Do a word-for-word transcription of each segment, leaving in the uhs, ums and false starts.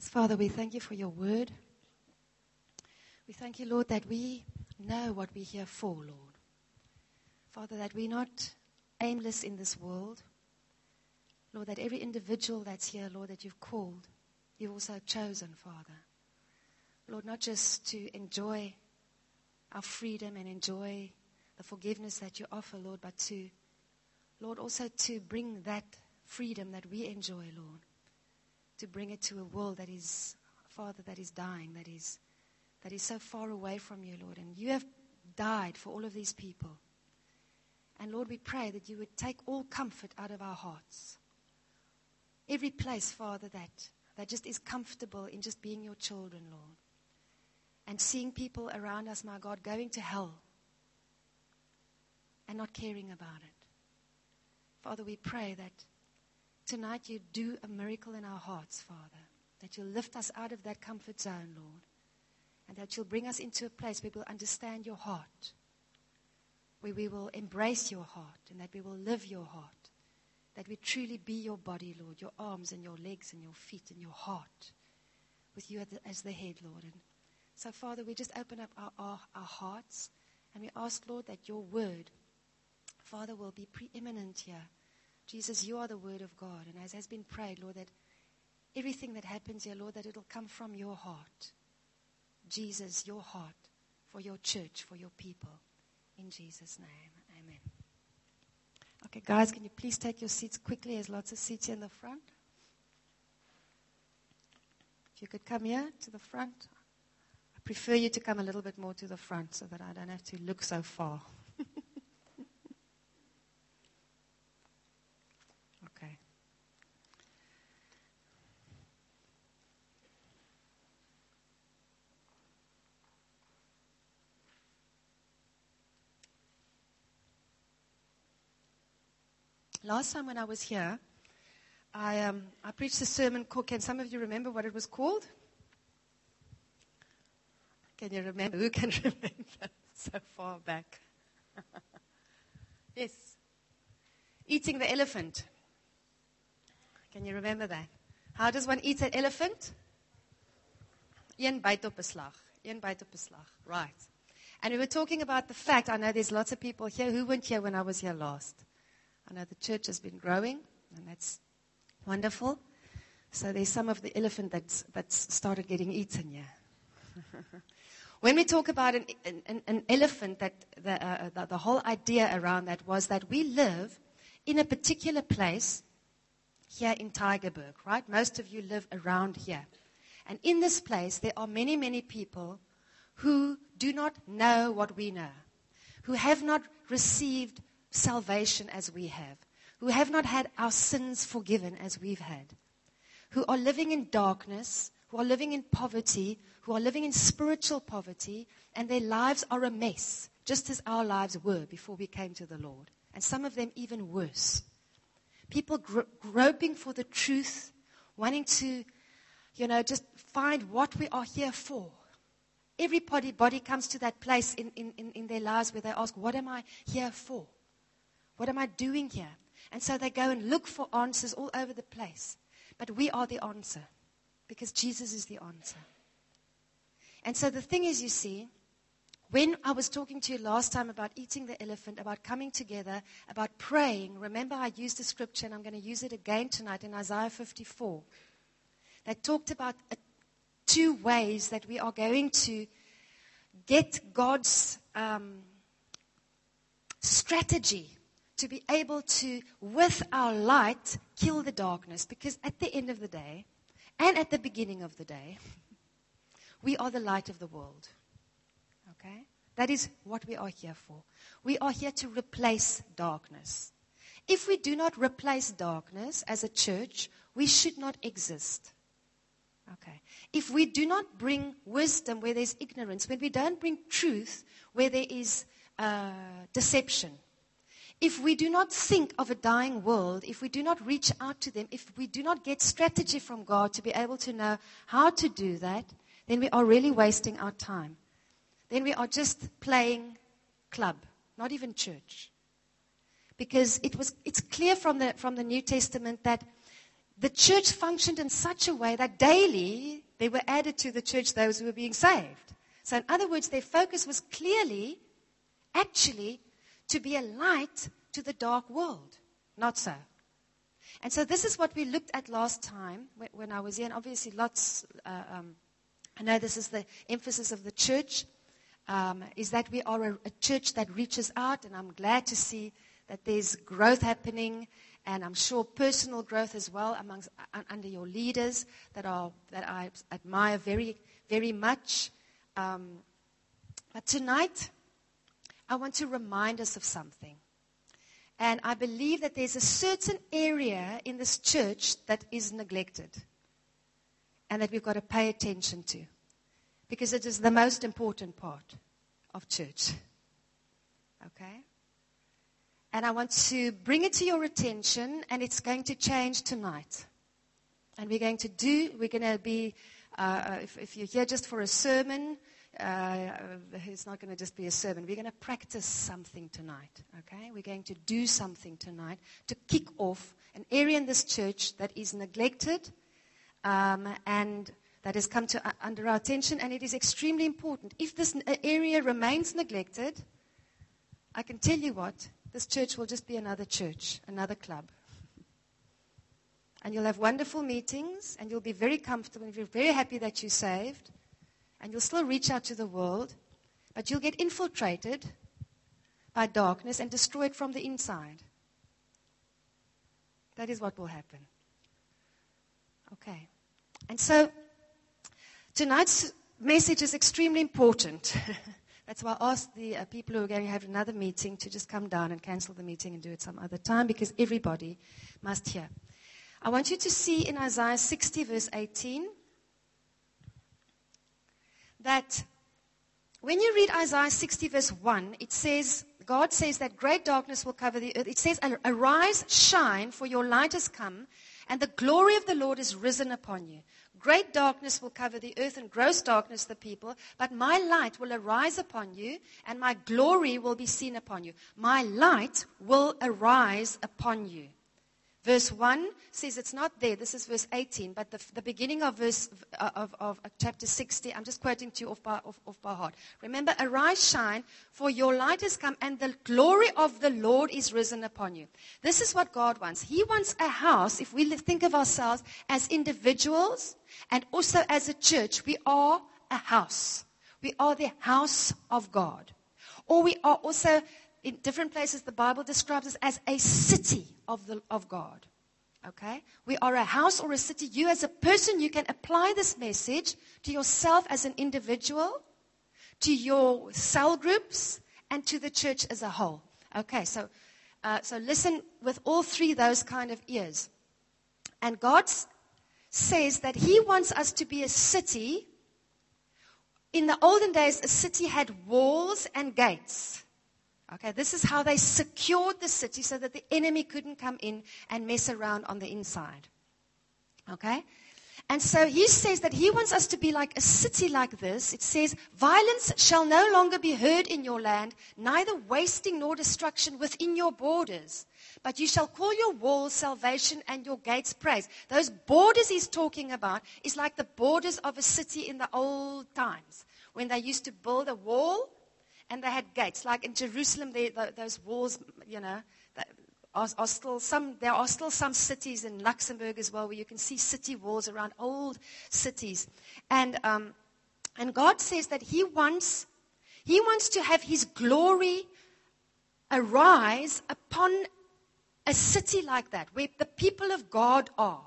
Father, we thank you for your word. We thank you, Lord, that we know what we're here for, Lord. Father, that we're not aimless in this world. Lord, that every individual that's here, Lord, that you've called, you've also chosen, Father. Lord, not just to enjoy our freedom and enjoy the forgiveness that you offer, Lord, but to, Lord, also to bring that freedom that we enjoy, Lord, to bring it to a world that is, Father, that is dying, that is, that is so far away from you, Lord. And you have died for all of these people. And Lord, we pray that you would take all comfort out of our hearts. Every place, Father, that, that just is comfortable in just being your children, Lord. And seeing people around us, my God, going to hell and not caring about it. Father, we pray that tonight you do a miracle in our hearts, Father. That you'll lift us out of that comfort zone, Lord. And that you'll bring us into a place where we'll understand your heart. Where we will embrace your heart and that we will live your heart. That we truly be your body, Lord, your arms and your legs and your feet and your heart. With you as the head, Lord. And so, Father, we just open up our, our, our hearts and we ask, Lord, that your word, Father, will be preeminent here. Jesus, you are the word of God. And as has been prayed, Lord, that everything that happens here, Lord, that it'll come from your heart. Jesus, your heart for your church, for your people. In Jesus' name, amen. Okay, guys, can you please take your seats quickly? There's lots of seats here in the front. If you could come here to the front. I prefer you to come a little bit more to the front so that I don't have to look so far. Okay. Last time when I was here, I um, I preached a sermon called, can some of you remember what it was called? Can you remember? Who can remember? So far back. Yes. Eating the elephant. Can you remember that? How does one eat an elephant? Een byt op 'n slag. Een byt op 'n slag. Right. And we were talking about the fact, I know there's lots of people here who weren't here when I was here last. I know the church has been growing, and that's wonderful. So there's some of the elephant that's, that's started getting eaten, yeah. When we talk about an, an, an elephant, that the, uh, the, the whole idea around that was that we live in a particular place here in Tygerberg, right? Most of you live around here. And in this place, there are many, many people who do not know what we know, who have not received salvation as we have, who have not had our sins forgiven as we've had, who are living in darkness, who are living in poverty, who are living in spiritual poverty, and their lives are a mess, just as our lives were before we came to the Lord. And some of them even worse. People gro- groping for the truth, wanting to, you know, just find what we are here for. Everybody body comes to that place in, in, in, in their lives where they ask, what am I here for? What am I doing here? And so they go and look for answers all over the place. But we are the answer. Because Jesus is the answer. And so the thing is, you see, when I was talking to you last time about eating the elephant, about coming together, about praying, remember I used a scripture, and I'm going to use it again tonight in Isaiah fifty-four, that talked about a, two ways that we are going to get God's um, strategy to be able to, with our light, kill the darkness. Because at the end of the day, and at the beginning of the day, we are the light of the world. Okay? That is what we are here for. We are here to replace darkness. If we do not replace darkness as a church, we should not exist. Okay. If we do not bring wisdom where there's ignorance, when we don't bring truth where there is uh, deception, if we do not think of a dying world, if we do not reach out to them, if we do not get strategy from God to be able to know how to do that, then we are really wasting our time. Then we are just playing club, not even church. Because it was, it's clear from the, from the New Testament that the church functioned in such a way that daily they were added to the church those who were being saved. So in other words, their focus was clearly, actually, to be a light to the dark world. Not so. And so this is what we looked at last time when, when I was here. And obviously lots, uh, um, I know this is the emphasis of the church, um, is that we are a, a church that reaches out. And I'm glad to see that there's growth happening. And I'm sure personal growth as well amongst, uh, under your leaders that are that I admire very, very much. Um, but tonight, I want to remind us of something. And I believe that there's a certain area in this church that is neglected. And that we've got to pay attention to. Because it is the most important part of church. Okay? And I want to bring it to your attention, and it's going to change tonight. And we're going to do, we're going to be, uh, if, if you're here just for a sermon, uh, it's not going to just be a sermon. We're going to practice something tonight, okay? We're going to do something tonight to kick off an area in this church that is neglected um, and that has come to uh, under our attention, and it is extremely important. If this area remains neglected, I can tell you what, this church will just be another church, another club. And you'll have wonderful meetings, and you'll be very comfortable, and you're very happy that you're saved, and you'll still reach out to the world, but you'll get infiltrated by darkness and destroyed from the inside. That is what will happen. Okay. And so, tonight's message is extremely important. That's why I asked the uh, people who are going to have another meeting to just come down and cancel the meeting and do it some other time, because everybody must hear. I want you to see in Isaiah sixty, verse eighteen, that when you read Isaiah sixty, verse one, it says, God says that great darkness will cover the earth. It says, arise, shine, for your light has come, and the glory of the Lord is risen upon you. Great darkness will cover the earth, and gross darkness the people, but my light will arise upon you, and my glory will be seen upon you. My light will arise upon you. Verse one says it's not there. This is verse eighteen, but the, the beginning of verse of, of, of chapter sixty, I'm just quoting to you off by, off, off by heart. Remember, arise, shine, for your light has come, and the glory of the Lord is risen upon you. This is what God wants. He wants a house. If we think of ourselves as individuals and also as a church, we are a house. We are the house of God. Or we are also, in different places, the Bible describes us as a city of the of God. Okay? We are a house or a city. You as a person, you can apply this message to yourself as an individual, to your cell groups, and to the church as a whole. Okay, so uh, so listen with all three those kind of ears. And God says that He wants us to be a city. In the olden days, a city had walls and gates. Okay, this is how they secured the city so that the enemy couldn't come in and mess around on the inside. Okay? And so he says that he wants us to be like a city like this. It says, violence shall no longer be heard in your land, neither wasting nor destruction within your borders. But you shall call your walls salvation and your gates praise. Those borders he's talking about is like the borders of a city in the old times, when they used to build a wall and they had gates. Like in Jerusalem, they, the, those walls, you know, are, are still some. There are still some cities in Luxembourg as well where you can see city walls around old cities. And um, and God says that He wants He wants to have His glory arise upon a city like that, where the people of God are.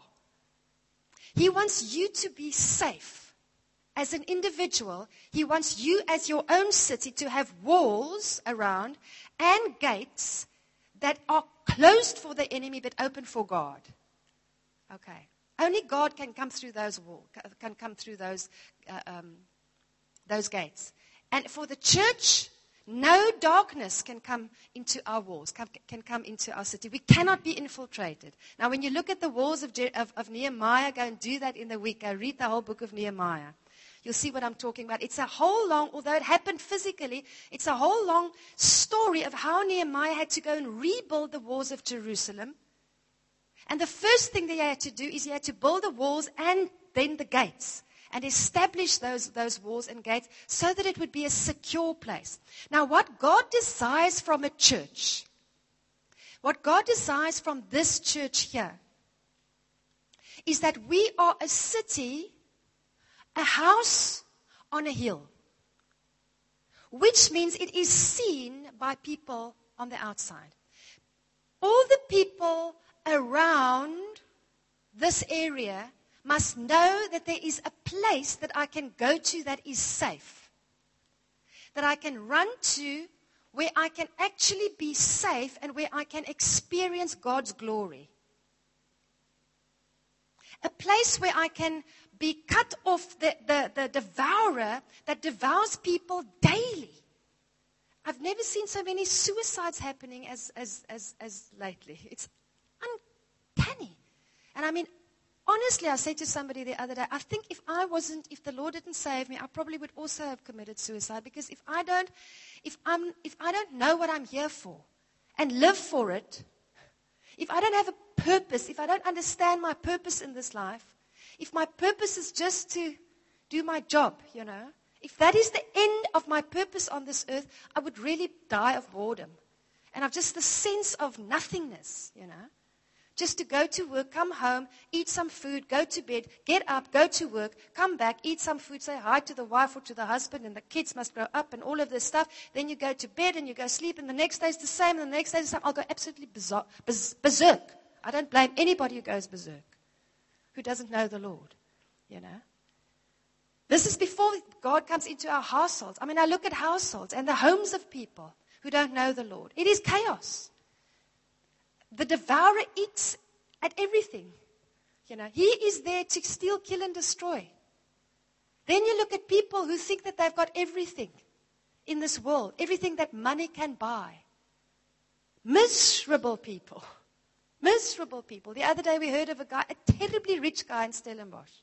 He wants you to be safe. As an individual, He wants you as your own city to have walls around and gates that are closed for the enemy but open for God. Okay. Only God can come through those walls, can come through those uh, um, those gates. And for the church, no darkness can come into our walls, can, can come into our city. We cannot be infiltrated. Now, when you look at the walls of, of, of Nehemiah, go and do that in the week. Go read the whole book of Nehemiah. You'll see what I'm talking about. It's a whole long, although it happened physically, it's a whole long story of how Nehemiah had to go and rebuild the walls of Jerusalem. And the first thing that he had to do is he had to build the walls and then the gates, and establish those, those walls and gates so that it would be a secure place. Now, what God desires from a church, what God desires from this church here, is that we are a city, a house on a hill, which means it is seen by people on the outside. All the people around this area must know that there is a place that I can go to that is safe, that I can run to, where I can actually be safe and where I can experience God's glory. A place where I can be cut off the, the, the devourer that devours people daily. I've never seen so many suicides happening as, as, as, as lately. It's uncanny. And I mean, honestly, I said to somebody the other day, I think if I wasn't, if the Lord didn't save me, I probably would also have committed suicide. Because if I don't, if I'm, if I don't know what I'm here for and live for it, if I don't have a purpose, if I don't understand my purpose in this life, if my purpose is just to do my job, you know, if that is the end of my purpose on this earth, I would really die of boredom. And of just the sense of nothingness, you know. Just to go to work, come home, eat some food, go to bed, get up, go to work, come back, eat some food, say hi to the wife or to the husband, and the kids must grow up and all of this stuff. Then you go to bed and you go sleep, and the next day is the same, and the next day is the same. I'll go absolutely bizarre, biz, berserk. I don't blame anybody who goes berserk, who doesn't know the Lord, you know. This is before God comes into our households. I mean, I look at households and the homes of people who don't know the Lord. It is chaos. The devourer eats at everything. You know, he is there to steal, kill, and destroy. Then you look at people who think that they've got everything in this world, everything that money can buy. Miserable people. Miserable people. The other day we heard of a guy, a terribly rich guy in Stellenbosch,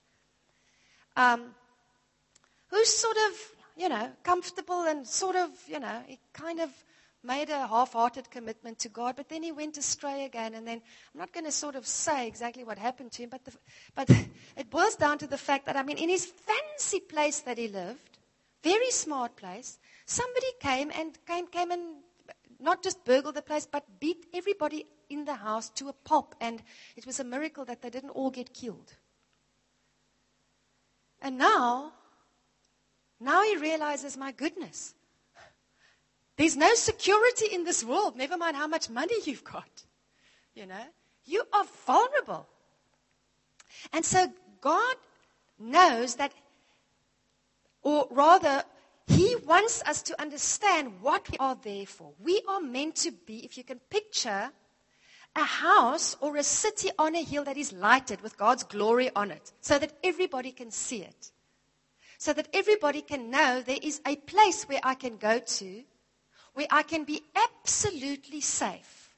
um, who's sort of, you know, comfortable and sort of, you know, he kind of made a half-hearted commitment to God, but then he went astray again. And then I'm not going to sort of say exactly what happened to him, but the, but it boils down to the fact that, I mean, in his fancy place that he lived, very smart place, somebody came and came, came and not just burgled the place, but beat everybody in the house to a pulp. And it was a miracle that they didn't all get killed. And now, now he realizes, my goodness, there's no security in this world, never mind how much money you've got. You know, you are vulnerable. And so God knows that, or rather, He wants us to understand what we are there for. We are meant to be, if you can picture, a house or a city on a hill that is lighted with God's glory on it, so that everybody can see it. So that everybody can know there is a place where I can go to, where I can be absolutely safe.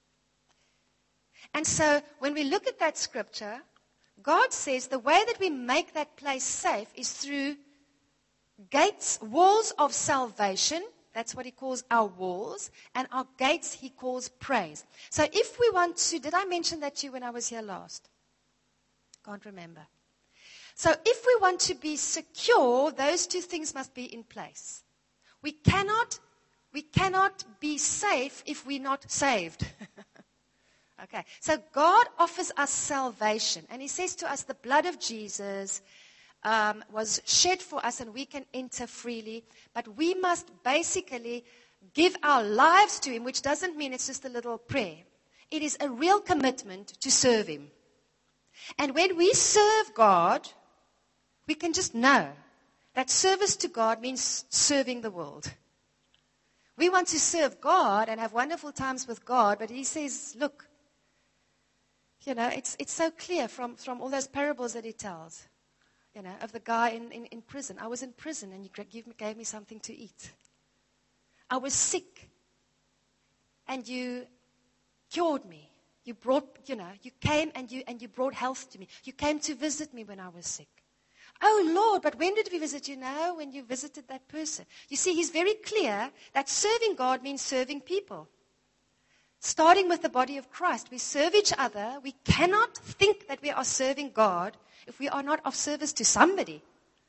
And so when we look at that scripture, God says the way that we make that place safe is through gates, walls of salvation. That's what He calls our walls. And our gates He calls praise. So if we want to, did I mention that to you when I was here last? Can't remember. So if we want to be secure, those two things must be in place. We cannot We cannot be safe if we're not saved. Okay, so God offers us salvation. And He says to us, the blood of Jesus um, was shed for us and we can enter freely. But we must basically give our lives to Him, which doesn't mean it's just a little prayer. It is a real commitment to serve Him. And when we serve God, we can just know that service to God means serving the world. We want to serve God and have wonderful times with God, but He says, look, you know, it's it's so clear from, from all those parables that He tells, you know, of the guy in, in, in prison. I was in prison and you gave me, gave me something to eat. I was sick and you cured me. You brought, you know, you came and you and you brought health to me. You came to visit me when I was sick. Oh, Lord, but when did we visit you? No, when you visited that person. You see, He's very clear that serving God means serving people. Starting with the body of Christ. We serve each other. We cannot think that we are serving God if we are not of service to somebody.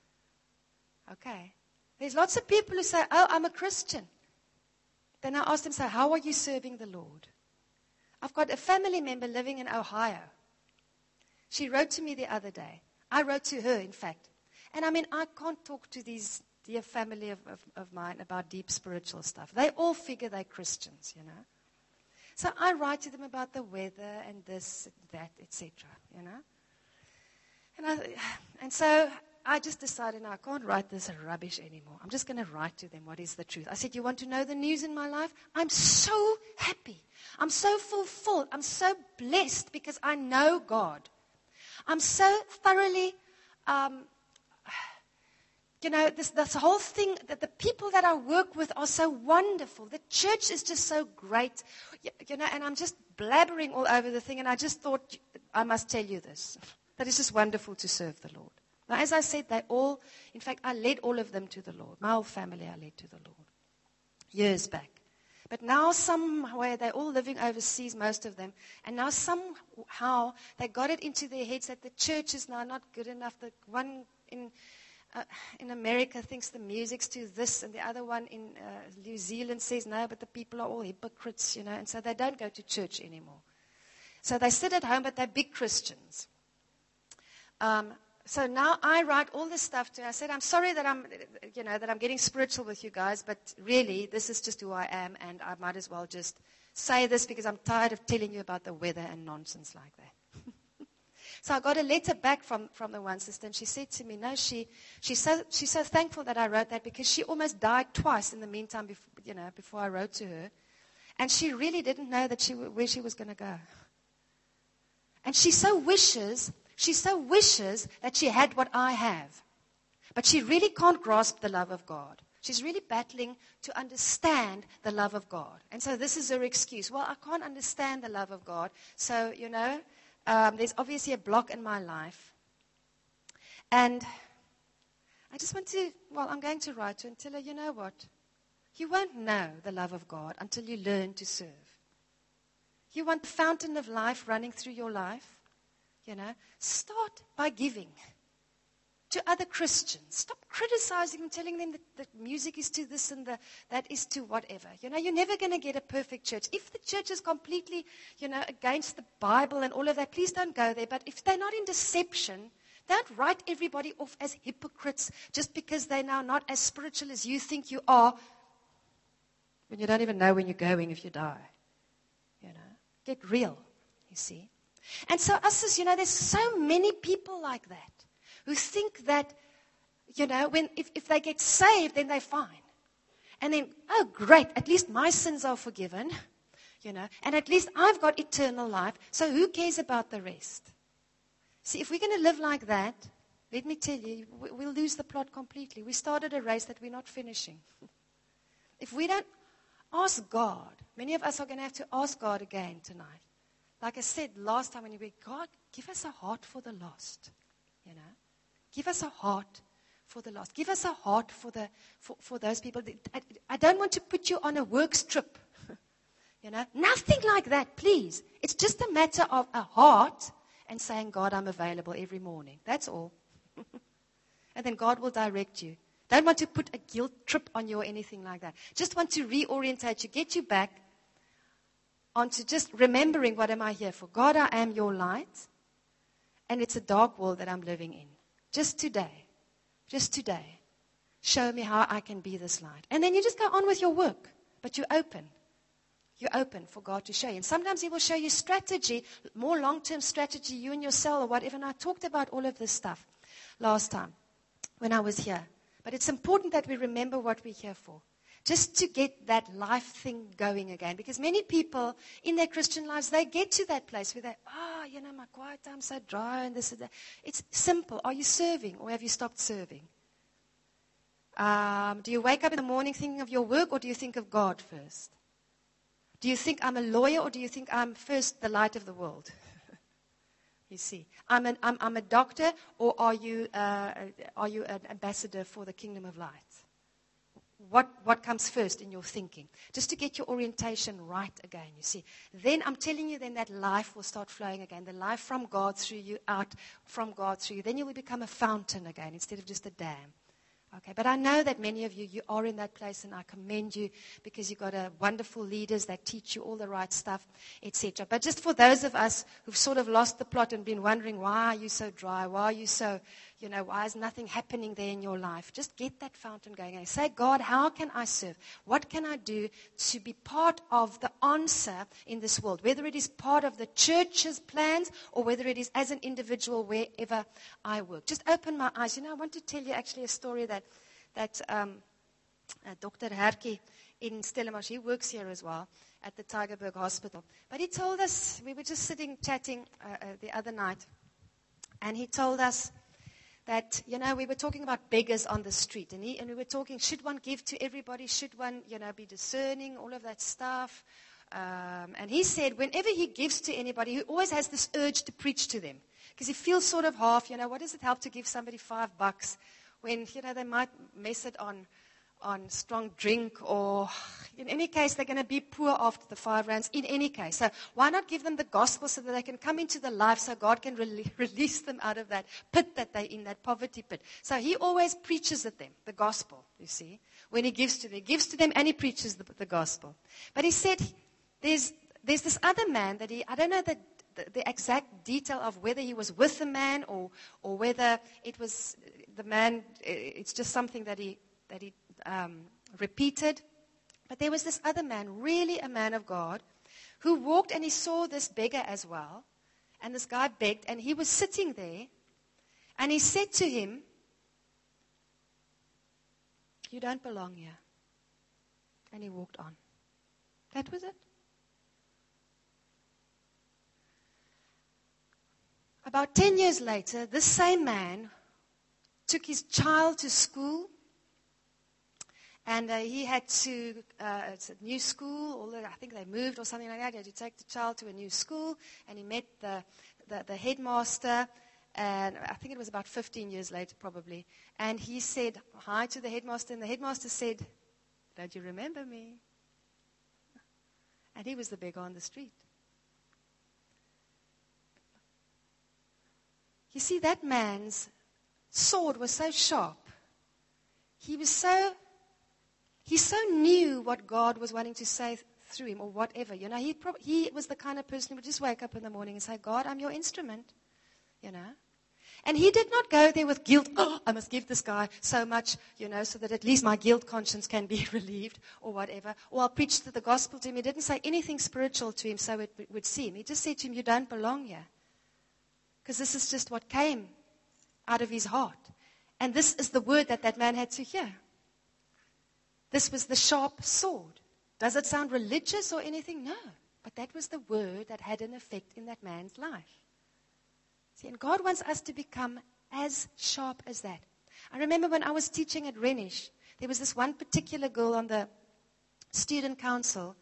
Okay. There's lots of people who say, oh, I'm a Christian. Then I ask them, so how are you serving the Lord? I've got a family member living in Ohio. She wrote to me the other day. I wrote to her, in fact. And I mean, I can't talk to these dear family of, of, of mine about deep spiritual stuff. They all figure they're Christians, you know. So I write to them about the weather and this, that, et cetera, you know. And, I, and so I just decided, no, I can't write this rubbish anymore. I'm just going to write to them what is the truth. I said, you want to know the news in my life? I'm so happy. I'm so fulfilled. I'm so blessed because I know God. I'm so thoroughly, um, you know, this, this whole thing, that the people that I work with are so wonderful. The church is just so great, you, you know, and I'm just blabbering all over the thing, and I just thought, I must tell you this, that it's just wonderful to serve the Lord. Now, as I said, they all, in fact, I led all of them to the Lord. My whole family I led to the Lord years back. But now somewhere they're all living overseas, most of them. And now somehow they got it into their heads that the church is now not good enough. The one in uh, in America thinks the music's to this, and the other one in uh, New Zealand says no, but the people are all hypocrites, you know. And so they don't go to church anymore. So they sit at home, but they're big Christians. Um, So now I write all this stuff to her. I said, I'm sorry that I'm, you know, that I'm getting spiritual with you guys, but really, this is just who I am, and I might as well just say this because I'm tired of telling you about the weather and nonsense like that. So I got a letter back from, from the one sister, and she said to me, no, she she's so she's so thankful that I wrote that because she almost died twice in the meantime, before, you know, before I wrote to her, and she really didn't know that she where she was going to go. And she so wishes. She so wishes that she had what I have. But she really can't grasp the love of God. She's really battling to understand the love of God. And so this is her excuse. Well, I can't understand the love of God. So, you know, um, there's obviously a block in my life. And I just want to, well, I'm going to write to her and tell her, you know what? You won't know the love of God until you learn to serve. You want the fountain of life running through your life? You know, start by giving to other Christians. Stop criticizing them, telling them that the music is to this and the, that is to whatever. You know, you're never going to get a perfect church. If the church is completely, you know, against the Bible and all of that, please don't go there. But if they're not in deception, don't write everybody off as hypocrites just because they're now not as spiritual as you think you are when you don't even know when you're going if you die. You know, get real, you see. And so us as, you know, there's so many people like that who think that, you know, when if, if they get saved, then they're fine. And then, oh, great, at least my sins are forgiven, you know, and at least I've got eternal life, so who cares about the rest? See, if we're going to live like that, let me tell you, we'll lose the plot completely. We started a race that we're not finishing. If we don't ask God, many of us are going to have to ask God again tonight. Like I said last time when you were, God, give us a heart for the lost, you know. Give us a heart for the lost. Give us a heart for the for, for those people. I, I don't want to put you on a works trip, you know. Nothing like that, please. It's just a matter of a heart and saying, God, I'm available every morning. That's all. And then God will direct you. Don't want to put a guilt trip on you or anything like that. Just want to reorientate you, get you back onto just remembering what am I here for. God, I am your light, and it's a dark world that I'm living in. Just today, just today, show me how I can be this light. And then you just go on with your work, but you're open. You're open for God to show you. And sometimes He will show you strategy, more long-term strategy, you and your cell or whatever. And I talked about all of this stuff last time when I was here. But it's important that we remember what we're here for. Just to get that life thing going again. Because many people in their Christian lives, they get to that place where they, ah, oh, you know, my quiet time's so dry and this and that. It's simple. Are you serving or have you stopped serving? Um, do you wake up in the morning thinking of your work or do you think of God first? Do you think I'm a lawyer or do you think I'm first the light of the world? You see, I'm, an, I'm, I'm a doctor or are you, uh, are you an ambassador for the kingdom of light? what, what comes first in your thinking. Just to get your orientation right again, you see. Then I'm telling you, then that life will start flowing again. The life from God through you, out from God through you. Then you will become a fountain again instead of just a dam. Okay, but I know that many of you, you are in that place, and I commend you because you've got a wonderful leaders that teach you all the right stuff, et cetera. But just for those of us who've sort of lost the plot and been wondering, why are you so dry? Why are you so, you know, why is nothing happening there in your life? Just get that fountain going and say, God, how can I serve? What can I do to be part of the answer in this world? Whether it is part of the church's plans or whether it is as an individual wherever I work. Just open my eyes. You know, I want to tell you actually a story that that um, uh, Doctor Herke in Stellenbosch, he works here as well at the Tygerberg Hospital. But he told us, we were just sitting chatting uh, uh, the other night, and he told us that, you know, we were talking about beggars on the street, and, he, and we were talking, should one give to everybody? Should one, you know, be discerning, all of that stuff? Um, and he said, whenever he gives to anybody, he always has this urge to preach to them. Because he feels sort of half, you know, what does it help to give somebody five bucks when, you know, they might mess it on on strong drink, or in any case, they're going to be poor after the five rands in any case. So why not give them the gospel so that they can come into the life so God can re- release them out of that pit that they're in, that poverty pit. So he always preaches at them, the gospel, you see. When he gives to them, he gives to them and he preaches the, the gospel. But he said, there's there's this other man that he, I don't know the, the, the exact detail of whether he was with the man or or whether it was the man, it's just something that he, that he, Um, repeated. But there was this other man, really a man of God, who walked and he saw this beggar as well. And this guy begged, and he was sitting there. And he said to him, you don't belong here. And he walked on. That was it. About ten years later, this same man took his child to school. And uh, he had to, uh, it's a new school, although I think they moved or something like that. He had to take the child to a new school, and he met the, the, the headmaster, and I think it was about fifteen years later probably. And he said hi to the headmaster, and the headmaster said, don't you remember me? And he was the beggar on the street. You see, that man's sword was so sharp. He was so... He so knew what God was wanting to say th- through him or whatever. You know, he, prob- he was the kind of person who would just wake up in the morning and say, God, I'm your instrument. You know. And he did not go there with guilt. Oh, I must give this guy so much, you know, so that at least my guilt conscience can be relieved or whatever. Or I'll preach the gospel to him. He didn't say anything spiritual to him so it would seem. He just said to him, you don't belong here. Because this is just what came out of his heart. And this is the word that that man had to hear. This was the sharp sword. Does it sound religious or anything? No. But that was the word that had an effect in that man's life. See, and God wants us to become as sharp as that. I remember when I was teaching at Renish, there was this one particular girl on the student council.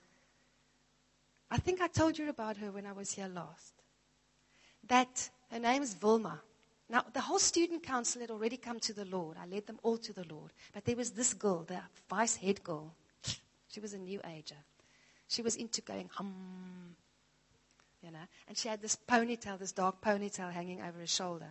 I think I told you about her when I was here last. That her name is Vilma. Now, the whole student council had already come to the Lord. I led them all to the Lord. But there was this girl, the vice head girl. She was a new ager. She was into going, hum, you know. And she had this ponytail, this dark ponytail hanging over her shoulder.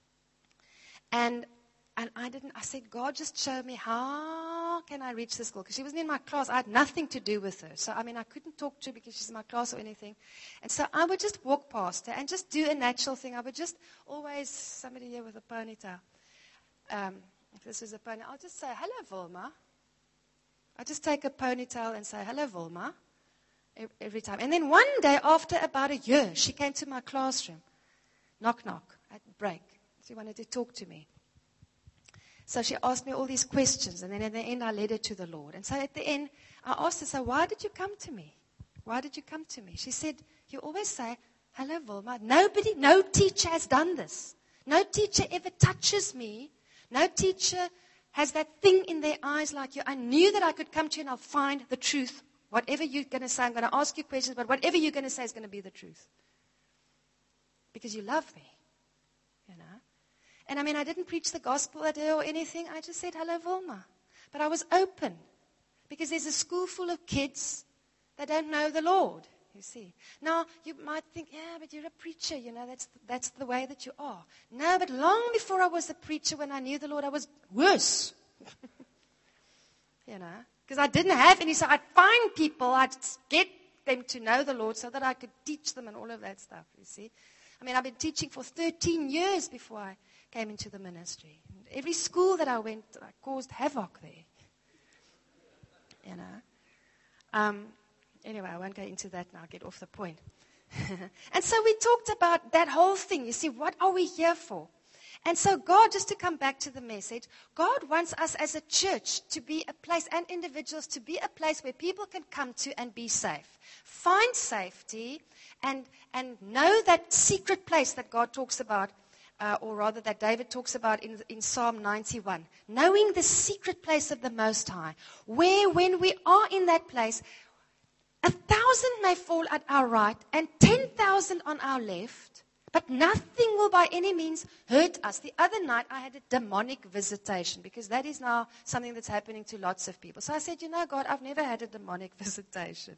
And and I didn't, I said, God, just show me how can I reach this girl? Because she wasn't in my class. I had nothing to do with her. So, I mean, I couldn't talk to her because she's in my class or anything. And so I would just walk past her and just do a natural thing. I would just always, somebody here with a ponytail. Um, if this was a ponytail, I'll just say, hello, Vilma. I just take a ponytail and say, hello, Vilma, every time. And then one day, after about a year, she came to my classroom. Knock, knock, at break. She wanted to talk to me. So she asked me all these questions, and then at the end, I led her to the Lord. And so at the end, I asked her, so why did you come to me? Why did you come to me? She said, you always say, hello, Vilma. Nobody, no teacher has done this. No teacher ever touches me. No teacher has that thing in their eyes like you. I knew that I could come to you and I'll find the truth. Whatever you're going to say, I'm going to ask you questions, but whatever you're going to say is going to be the truth. Because you love me, you know. And I mean, I didn't preach the gospel at her or anything. I just said, hello, Vilma. But I was open Because there's a school full of kids that don't know the Lord, you see. Now, you might think, yeah, but you're a preacher, you know, that's, that's the way that you are. No, but long before I was a preacher, when I knew the Lord, I was worse. You know, because I didn't have any, so I'd find people, I'd get them to know the Lord so that I could teach them and all of that stuff, you see. I mean, I've been teaching for thirteen years before I came into the ministry. And every school that I went, I caused havoc there. You know. Um, anyway, I won't go into that now. I'll get off the point. And so we talked about that whole thing. You see, what are we here for? And so God, just to come back to the message, God wants us as a church to be a place, and individuals to be a place where people can come to and be safe. Find safety and, and know that secret place that God talks about, uh, or rather that David talks about in, in Psalm ninety-one. Knowing the secret place of the Most High, where when we are in that place, a thousand may fall at our right and ten thousand on our left, but nothing will by any means hurt us. The other night I had a demonic visitation, because that is now something that's happening to lots of people. So I said, you know, God, I've never had a demonic visitation.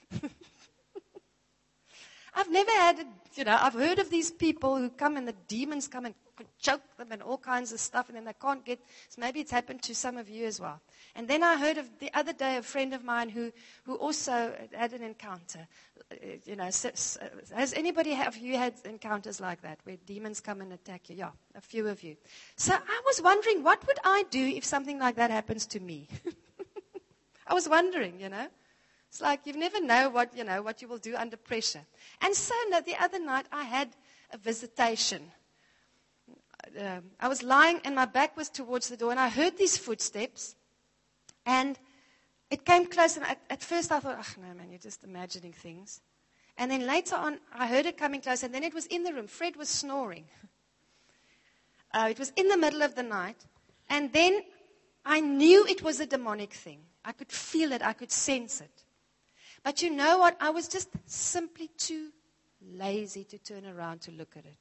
I've never had, a, you know, I've heard of these people who come and the demons come and choke them and all kinds of stuff, and then they can't get, so maybe it's happened to some of you as well. And then I heard of the other day a friend of mine who, who also had an encounter. You know, so, so, has anybody, have you had encounters like that where demons come and attack you? Yeah, a few of you. So I was wondering, what would I do if something like that happens to me? I was wondering, you know. It's like you never know what, you know, what you will do under pressure. And so no, the other night I had a visitation. Um, I was lying and my back was towards the door, and I heard these footsteps, and it came close, and at, at first I thought, oh no man, you're just imagining things. And then later on, I heard it coming close, and then it was in the room. Fred was snoring. Uh, it was in the middle of the night, and then I knew it was a demonic thing. I could feel it. I could sense it. But you know what? I was just simply too lazy to turn around to look at it.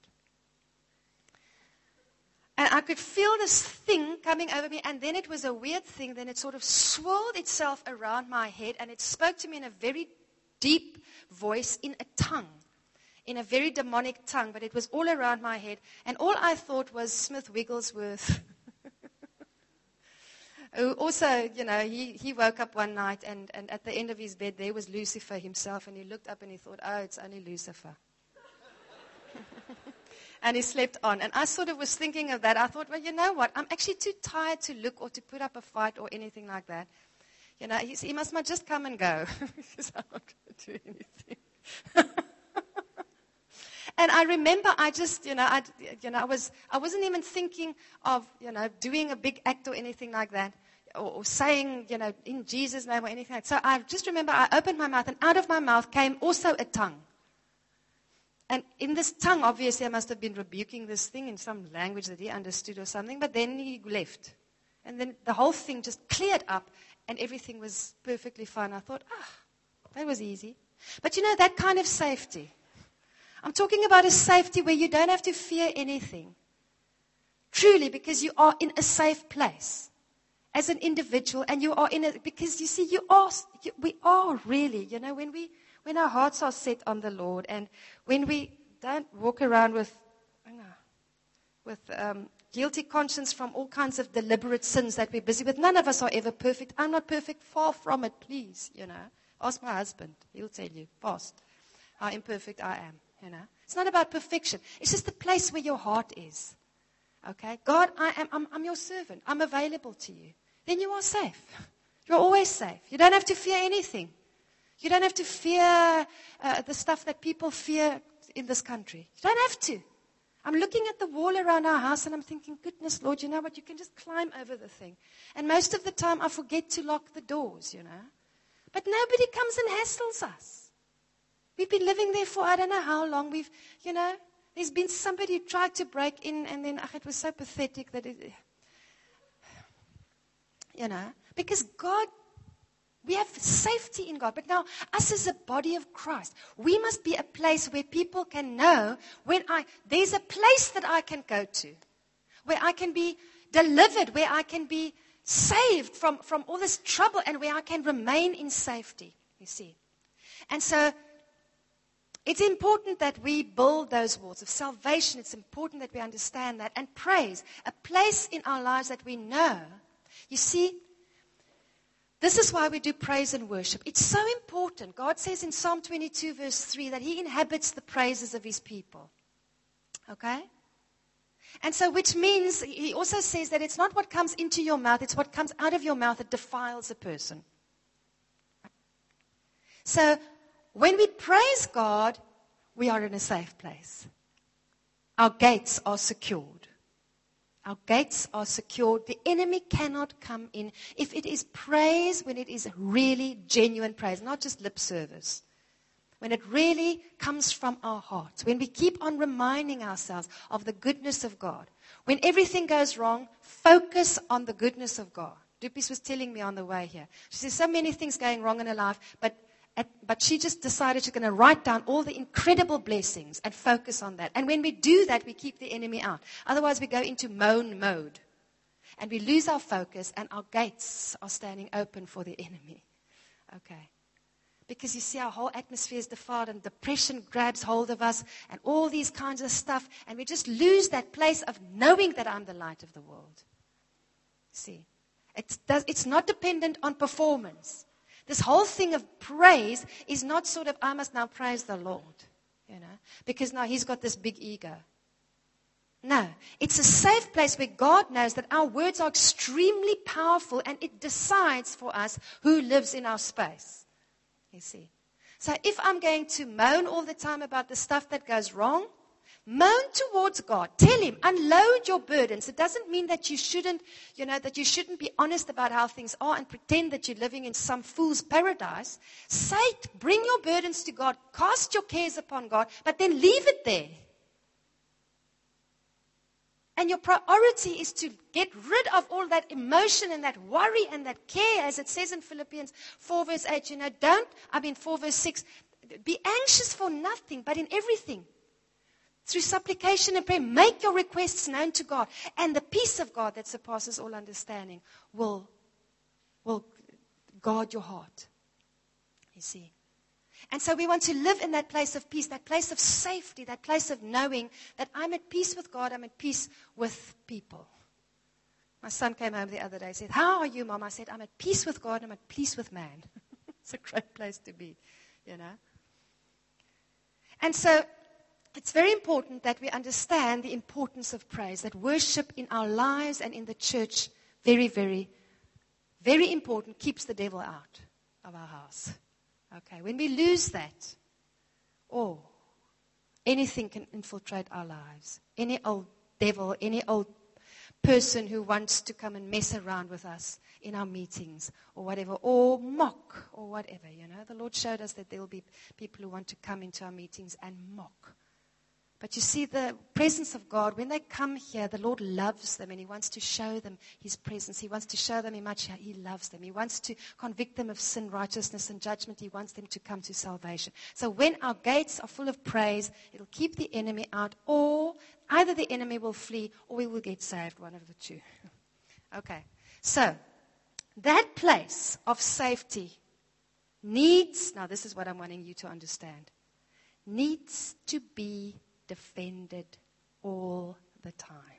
And I could feel this thing coming over me, and then it was a weird thing. Then it sort of swirled itself around my head, and it spoke to me in a very deep voice, in a tongue, in a very demonic tongue, but it was all around my head. And all I thought was Smith Wigglesworth. Who also, you know, he, he woke up one night, and, and at the end of his bed, there was Lucifer himself, and he looked up and he thought, oh, it's only Lucifer. And he slept on. And I sort of was thinking of that. I thought, well, you know what? I'm actually too tired to look or to put up a fight or anything like that. You know, he, he must not just come and go, because I'm not going to do anything. And I remember I just, you know, I, you know, I, was, I wasn't even thinking of, you know, doing a big act or anything like that, or, or saying, you know, in Jesus' name or anything like that. So I just remember I opened my mouth, and out of my mouth came also a tongue. And in this tongue, obviously, I must have been rebuking this thing in some language that he understood or something, but then he left. And then the whole thing just cleared up, and everything was perfectly fine. I thought, ah, that was easy. But you know, that kind of safety. I'm talking about a safety where you don't have to fear anything. Truly, because you are in a safe place as an individual, and you are in a, because you see, you are, you, we are really, you know, when we, when our hearts are set on the Lord, and when we don't walk around with, I don't know, with um, guilty conscience from all kinds of deliberate sins that we're busy with. None of us are ever perfect. I'm not perfect. Far from it, please, you know. Ask my husband. He'll tell you fast how imperfect I am, you know. It's not about perfection. It's just the place where your heart is. Okay? God, I am, I'm, I'm your servant. I'm available to you. Then you are safe. You're always safe. You don't have to fear anything. You don't have to fear uh, the stuff that people fear in this country. You don't have to. I'm looking at the wall around our house and I'm thinking, goodness, Lord, you know what? You can just climb over the thing. And most of the time I forget to lock the doors, you know. But nobody comes and hassles us. We've been living there for I don't know how long. We've, you know, there's been somebody who tried to break in, and then ach, it was so pathetic that it, you know, because God, we have safety in God. But now, us as a body of Christ, we must be a place where people can know when I, there's a place that I can go to, where I can be delivered, where I can be saved from, from all this trouble and where I can remain in safety, you see. And so it's important that we build those walls of salvation. It's important that we understand that. And praise, a place in our lives that we know. You see, this is why we do praise and worship. It's so important. God says in Psalm twenty-two, verse three, that He inhabits the praises of His people. Okay? And so, which means, He also says that it's not what comes into your mouth, it's what comes out of your mouth that defiles a person. So, when we praise God, we are in a safe place. Our gates are secured. Our gates are secured. The enemy cannot come in. If it is praise, when it is really genuine praise, not just lip service. When it really comes from our hearts. When we keep on reminding ourselves of the goodness of God. When everything goes wrong, focus on the goodness of God. Dupis was telling me on the way here. She says so many things going wrong in her life, but At, but she just decided she's going to write down all the incredible blessings and focus on that. And when we do that, we keep the enemy out. Otherwise, we go into moan mode. And we lose our focus, and our gates are standing open for the enemy. Okay. Because you see, our whole atmosphere is defiled, and depression grabs hold of us, and all these kinds of stuff. And we just lose that place of knowing that I'm the light of the world. See, it's, does, it's not dependent on performance. This whole thing of praise is not sort of, I must now praise the Lord, you know, because now He's got this big ego. No, it's a safe place where God knows that our words are extremely powerful and it decides for us who lives in our space, you see. So if I'm going to moan all the time about the stuff that goes wrong, moan towards God. Tell Him, unload your burdens. It doesn't mean that you shouldn't, you know, that you shouldn't be honest about how things are and pretend that you're living in some fool's paradise. Say it, bring your burdens to God, cast your cares upon God, but then leave it there. And your priority is to get rid of all that emotion and that worry and that care, as it says in Philippians four verse eight, you know, don't, I mean four verse six, be anxious for nothing, but in everything. Through supplication and prayer, make your requests known to God. And the peace of God that surpasses all understanding will, will guard your heart. You see. And so we want to live in that place of peace, that place of safety, that place of knowing that I'm at peace with God, I'm at peace with people. My son came home the other day and said, how are you, Mom? I said, I'm at peace with God, I'm at peace with man. It's a great place to be, you know. And so it's very important that we understand the importance of praise, that worship in our lives and in the church, very, very, very important, keeps the devil out of our house. Okay, when we lose that, oh, anything can infiltrate our lives. Any old devil, any old person who wants to come and mess around with us in our meetings or whatever, or mock or whatever, you know. The Lord showed us that there will be people who want to come into our meetings and mock. But you see, the presence of God, when they come here, the Lord loves them and He wants to show them His presence. He wants to show them how much He loves them. He wants to convict them of sin, righteousness, and judgment. He wants them to come to salvation. So when our gates are full of praise, it'll keep the enemy out, or either the enemy will flee or we will get saved, one of the two. Okay, so that place of safety needs, now this is what I'm wanting you to understand, needs to be defended all the time.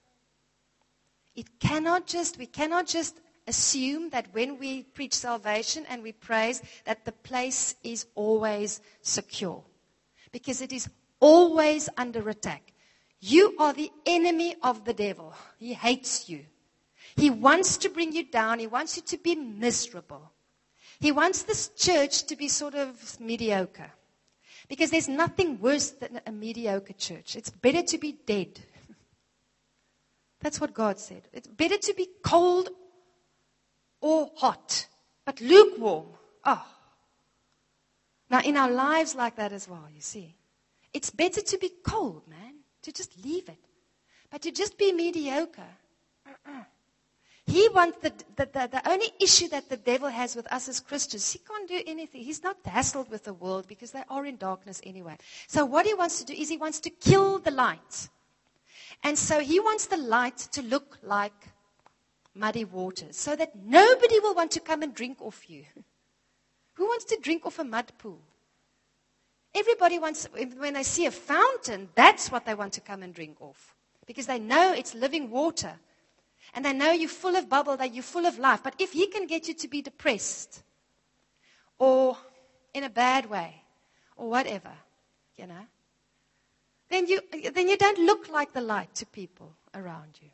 It cannot just, we cannot just assume that when we preach salvation and we praise that the place is always secure. Because it is always under attack. You are the enemy of the devil. He hates you. He wants to bring you down. He wants you to be miserable. He wants this church to be sort of mediocre. Because there's nothing worse than a mediocre church. It's better to be dead. That's what God said. It's better to be cold or hot, but lukewarm. Oh. Now, in our lives like that as well, you see. It's better to be cold, man, to just leave it. But to just be mediocre. Uh-uh. He wants the, the, the, the only issue that the devil has with us as Christians, he can't do anything. He's not hassled with the world because they are in darkness anyway. So what he wants to do is he wants to kill the light. And so he wants the light to look like muddy waters, so that nobody will want to come and drink off you. Who wants to drink off a mud pool? Everybody wants, when they see a fountain, that's what they want to come and drink off. Because they know it's living water. And they know you're full of bubble, that you're full of life. But if he can get you to be depressed, or in a bad way, or whatever, you know, then you, then you don't look like the light to people around you.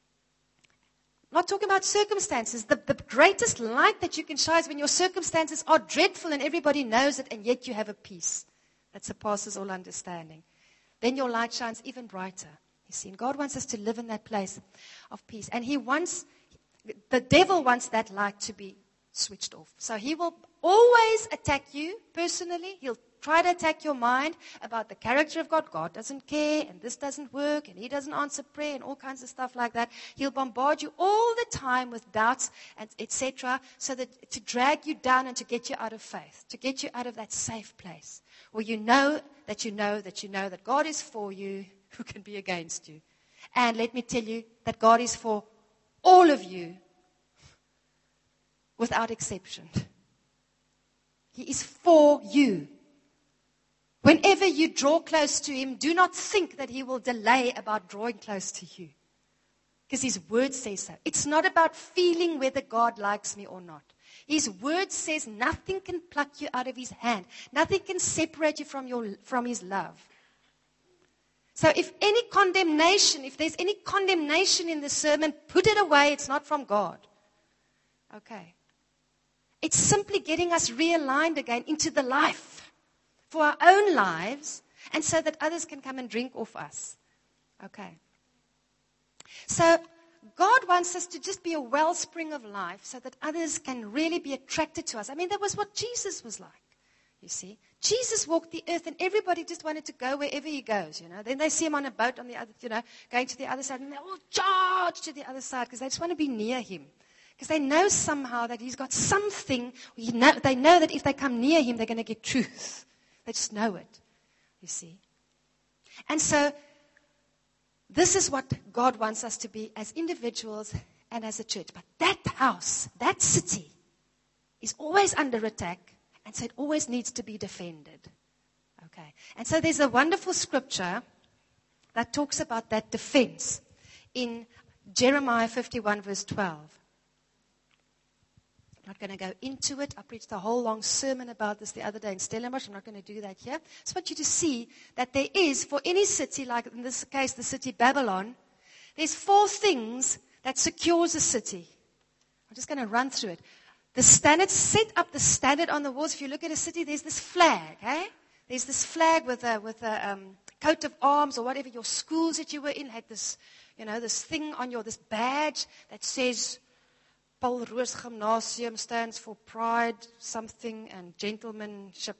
I'm not talking about circumstances. The, the greatest light that you can shine is when your circumstances are dreadful and everybody knows it, and yet you have a peace that surpasses all understanding. Then your light shines even brighter. You see, and God wants us to live in that place of peace. And he wants, the devil wants that light to be switched off. So he will always attack you personally. He'll try to attack your mind about the character of God. God doesn't care, and this doesn't work, and he doesn't answer prayer, and all kinds of stuff like that. He'll bombard you all the time with doubts, and et cetera, so that to drag you down and to get you out of faith, to get you out of that safe place where you know that you know that you know that God is for you, who can be against you. And let me tell you that God is for all of you without exception. He is for you. Whenever you draw close to him, do not think that he will delay about drawing close to you. Because his word says so. It's not about feeling whether God likes me or not. His word says nothing can pluck you out of his hand. Nothing can separate you from, your, from his love. So if any condemnation, if there's any condemnation in the sermon, put it away. It's not from God. Okay. It's simply getting us realigned again into the life for our own lives, and so that others can come and drink off us. Okay. So God wants us to just be a wellspring of life so that others can really be attracted to us. I mean, that was what Jesus was like, you see. Jesus walked the earth and everybody just wanted to go wherever he goes, you know. Then they see him on a boat on the other, you know, going to the other side, and they all charge to the other side because they just want to be near him. Because they know somehow that he's got something, you know, they know that if they come near him, they're going to get truth. They just know it, you see. And so, this is what God wants us to be as individuals and as a church. But that house, that city, is always under attack, and so it always needs to be defended. Okay. And so there's a wonderful scripture that talks about that defense in Jeremiah fifty-one, verse twelve. I'm not going to go into it. I preached a whole long sermon about this the other day in Stellenbosch. I'm not going to do that here. I just want you to see that there is, for any city, like in this case, the city Babylon, there's four things that secures a city. I'm just going to run through it. The standard, set up the standard on the walls. If you look at a city, there's this flag, eh? There's this flag with a, with a um, coat of arms or whatever. Your schools that you were in had this, you know, this thing on your, this badge that says, Paul Roos Gymnasium stands for pride, something, and gentlemanship.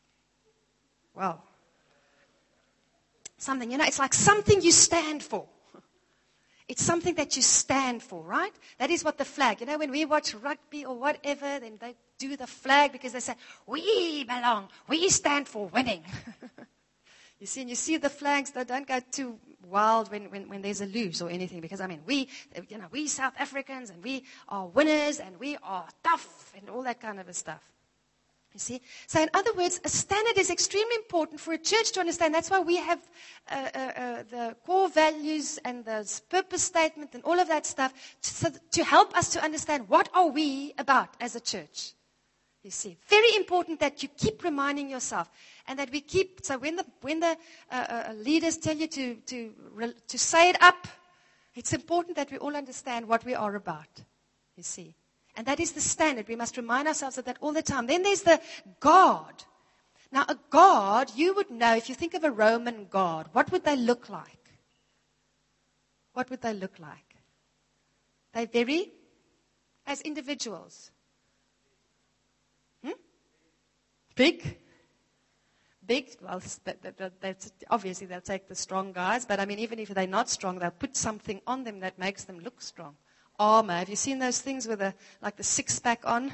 Well, something, you know, it's like something you stand for. It's something that you stand for, right? That is what the flag, you know, when we watch rugby or whatever, then they do the flag because they say, we belong, we stand for winning. You see, and you see the flags, they don't go too wild when, when, when there's a lose or anything. Because, I mean, we, you know, we South Africans, and we are winners, and we are tough, and all that kind of a stuff. You see? So, in other words, a standard is extremely important for a church to understand. That's why we have uh, uh, uh, the core values and the purpose statement and all of that stuff to, so to help us to understand what are we about as a church. You see, very important that you keep reminding yourself, and that we keep. So when the when the uh, uh, leaders tell you to to to say it up, it's important that we all understand what we are about. You see, and that is the standard. We must remind ourselves of that all the time. Then there's the guard. Now, a guard, you would know if you think of a Roman guard, what would they look like? What would they look like? They vary as individuals. Big, big, well, that's, obviously they'll take the strong guys, but I mean, even if they're not strong, they'll put something on them that makes them look strong. Armor, have you seen those things with a, like the six-pack on?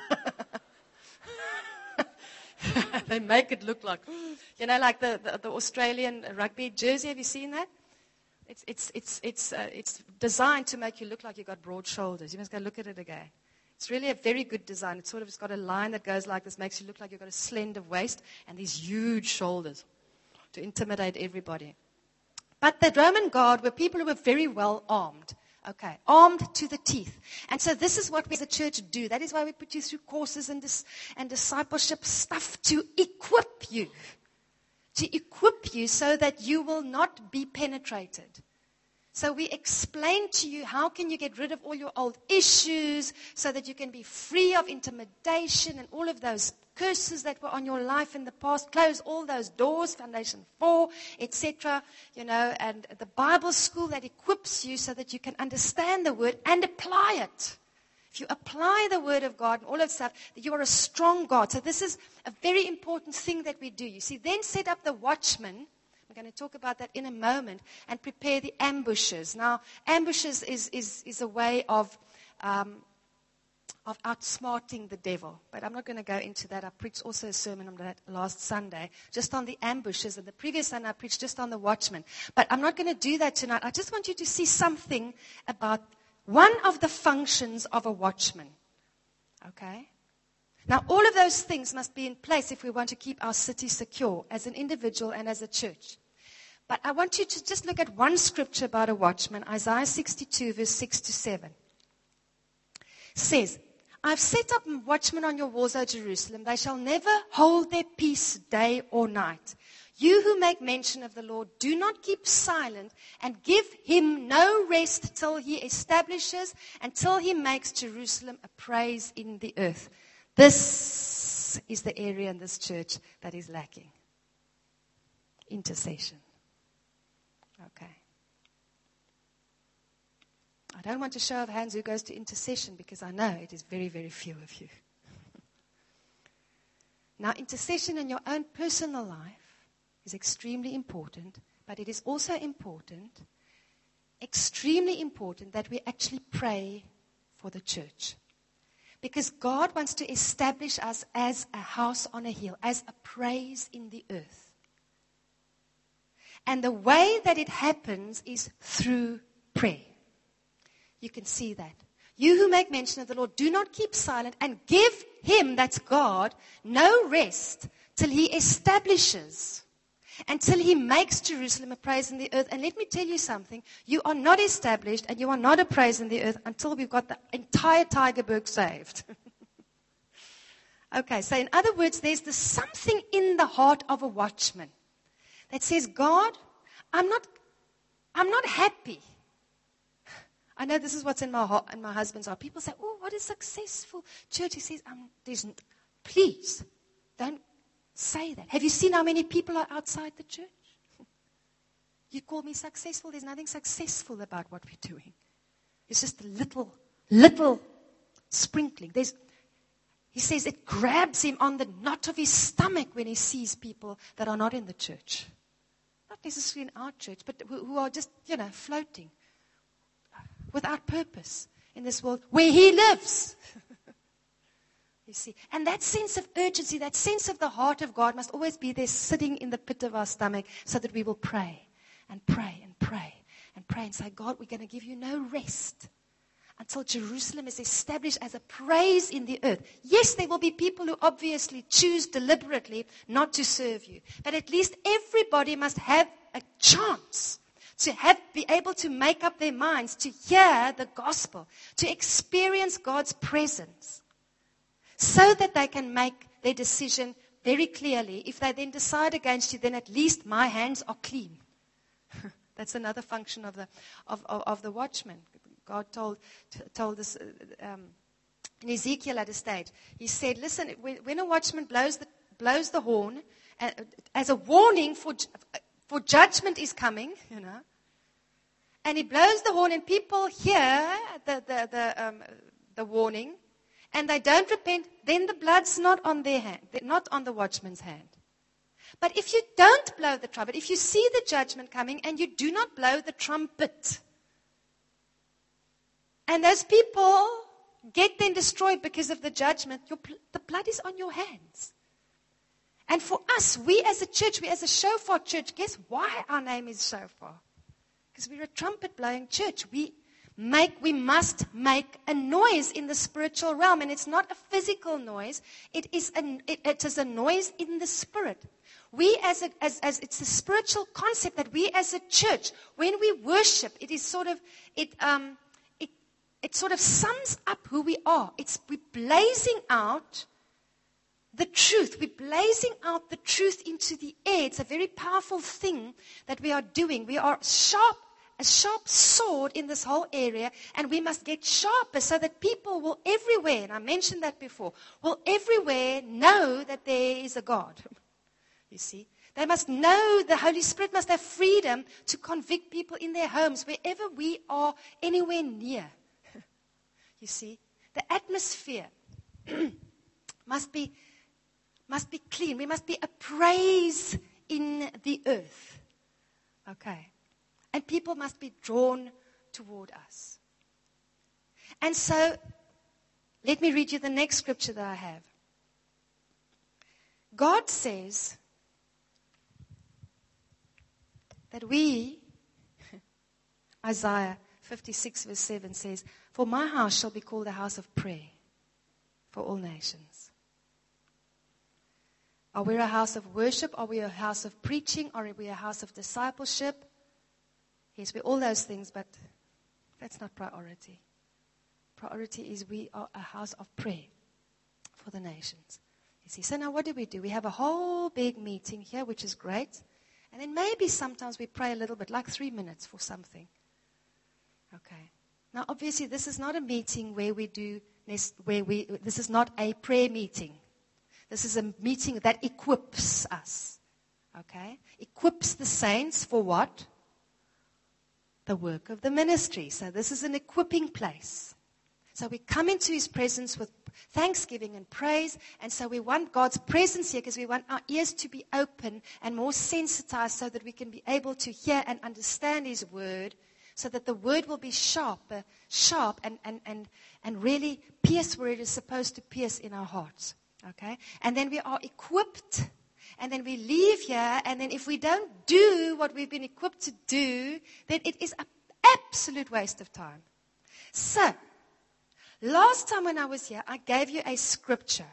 They make it look like, you know, like the, the, the Australian rugby jersey, have you seen that? It's, it's, it's, it's, uh, it's designed to make you look like you've got broad shoulders. You must go look at it again. It's really a very good design. It's sort of, it's got a line that goes like this, makes you look like you've got a slender waist and these huge shoulders to intimidate everybody. But the Roman guard were people who were very well armed. Okay, armed to the teeth. And so this is what we as a church do. That is why we put you through courses and, dis- and discipleship stuff to equip you. To equip you so that you will not be penetrated. So we explain to you how can you get rid of all your old issues so that you can be free of intimidation and all of those curses that were on your life in the past. Close all those doors, Foundation four, et cetera. You know, and the Bible school that equips you so that you can understand the word and apply it. If you apply the word of God and all of stuff, you are a strong God. So this is a very important thing that we do. You see, then set up the watchmen. We're going to talk about that in a moment, and prepare the ambushes. Now, ambushes is, is, is a way of, um, of outsmarting the devil. But I'm not going to go into that. I preached also a sermon on that last Sunday, just on the ambushes. And the previous Sunday I preached just on the watchmen. But I'm not going to do that tonight. I just want you to see something about one of the functions of a watchman. Okay? Now, all of those things must be in place if we want to keep our city secure as an individual and as a church. But I want you to just look at one scripture about a watchman, Isaiah sixty-two, verse six to seven. It says, I've set up watchmen on your walls, O Jerusalem. They shall never hold their peace day or night. You who make mention of the Lord, do not keep silent and give him no rest till he establishes, until he makes Jerusalem a praise in the earth. This is the area in this church that is lacking. Intercession. Okay. I don't want a show of hands who goes to intercession because I know it is very, very few of you. Now, intercession in your own personal life is extremely important, but it is also important, extremely important, that we actually pray for the church. Because God wants to establish us as a house on a hill, as a praise in the earth. And the way that it happens is through prayer. You can see that. You who make mention of the Lord, do not keep silent and give him, that's God, no rest till he establishes, until he makes Jerusalem a praise in the earth. And let me tell you something. You are not established and you are not a praise in the earth until we've got the entire Tygerberg saved. Okay, so in other words, there's this something in the heart of a watchman that says, God, I'm not, I'm not happy. I know this is what's in my heart, in my husband's heart. People say, oh, what is successful church? He says, um, there's, please, don't say that. Have you seen how many people are outside the church? You call me successful. There's nothing successful about what we're doing. It's just a little, little sprinkling. There's, he says it grabs him on the knot of his stomach when he sees people that are not in the church. Not necessarily in our church, but who, who are just, you know, floating without purpose in this world where he lives. You see, and that sense of urgency, that sense of the heart of God must always be there sitting in the pit of our stomach so that we will pray and pray and pray and pray and say, God, we're going to give you no rest until Jerusalem is established as a praise in the earth. Yes, there will be people who obviously choose deliberately not to serve you, but at least everybody must have a chance to have, be able to make up their minds to hear the gospel, to experience God's presence, so that they can make their decision very clearly. If they then decide against you, then at least my hands are clean. That's another function of the of, of, of the watchman. God told told us um, in Ezekiel at a stage. He said, "Listen, when a watchman blows the blows the horn uh, as a warning for for judgment is coming, you know, and he blows the horn, and people hear the the the, um, the warning." And they don't repent, then the blood's not on their hand, not on the watchman's hand. But if you don't blow the trumpet, if you see the judgment coming and you do not blow the trumpet, and those people get then destroyed because of the judgment, your, the blood is on your hands. And for us, we as a church, we as a shofar church, guess why our name is shofar? Because we're a trumpet-blowing church. We make, we must make a noise in the spiritual realm. And it's not a physical noise. It is a, it, it is a noise in the spirit. We as a, as, as, it's a spiritual concept that we as a church, when we worship, it is sort of, it, um, it, it sort of sums up who we are. It's, we're blazing out the truth. We're blazing out the truth into the air. It's a very powerful thing that we are doing. We are sharp, a sharp sword in this whole area, and we must get sharper so that people will everywhere, and I mentioned that before, will everywhere know that there is a God. You see? They must know, the Holy Spirit must have freedom to convict people in their homes, wherever we are, anywhere near. You see? The atmosphere must be must be clean. We must be a praise in the earth. Okay. And people must be drawn toward us. And so, let me read you the next scripture that I have. God says that we, Isaiah fifty-six verse seven says, "For my house shall be called a house of prayer for all nations." Are we a house of worship? Are we a house of preaching? Are we a house of discipleship? Yes, we're all those things, but that's not priority. Priority is we are a house of prayer for the nations. You see, so now what do we do? We have a whole big meeting here, which is great. And then maybe sometimes we pray a little bit, like three minutes for something. Okay. Now, obviously, this is not a meeting where we do, where we, this is not a prayer meeting. This is a meeting that equips us. Okay? Equips the saints for what? The work of the ministry. So this is an equipping place. So we come into His presence with thanksgiving and praise. And so we want God's presence here because we want our ears to be open and more sensitized so that we can be able to hear and understand His word, so that the word will be sharp, uh, sharp and, and, and, and really pierce where it is supposed to pierce in our hearts. Okay? And then we are equipped. And then we leave here, and then if we don't do what we've been equipped to do, then it is an absolute waste of time. So, last time when I was here, I gave you a scripture,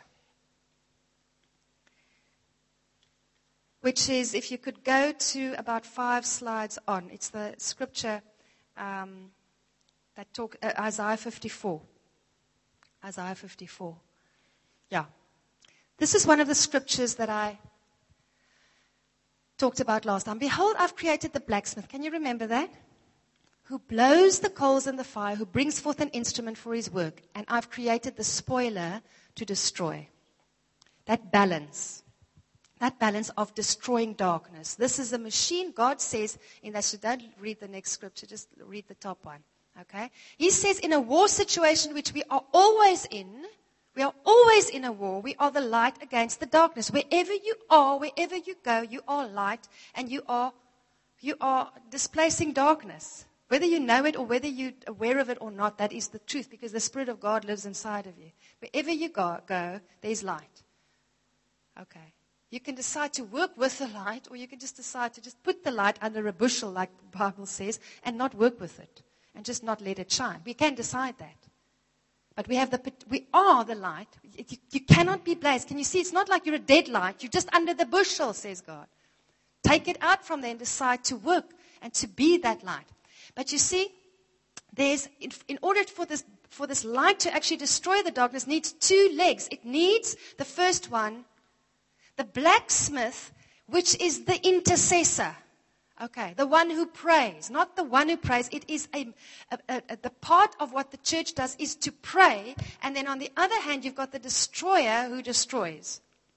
which is, if you could go to about five slides on, it's the scripture um, that talk uh, Isaiah fifty-four. Isaiah fifty-four. Yeah. This is one of the scriptures that I talked about last time. Behold, I've created the blacksmith. Can you remember that? Who blows the coals in the fire, who brings forth an instrument for his work. And I've created the spoiler to destroy. That balance. That balance of destroying darkness. This is a machine. God says in that. So don't read the next scripture. Just read the top one. Okay? He says in a war situation, which we are always in, we are always in a war. We are the light against the darkness. Wherever you are, wherever you go, you are light, and you are you are displacing darkness. Whether you know it or whether you're aware of it or not, that is the truth, because the Spirit of God lives inside of you. Wherever you go, go there's light. Okay. You can decide to work with the light, or you can just decide to just put the light under a bushel, like the Bible says, and not work with it, and just not let it shine. We can decide that. But we have the, we are the light. You, you cannot be blazed. Can you see? It's not like you're a dead light. You're just under the bushel, says God. Take it out from there and decide to work and to be that light. But you see, there's, in, in order for this, for this light to actually destroy the darkness, needs two legs. It needs, the first one, the blacksmith, which is the intercessor. Okay, the one who prays, not the one who prays. It is a, a, a, a the part of what the church does is to pray, and then on the other hand, you've got the destroyer who destroys.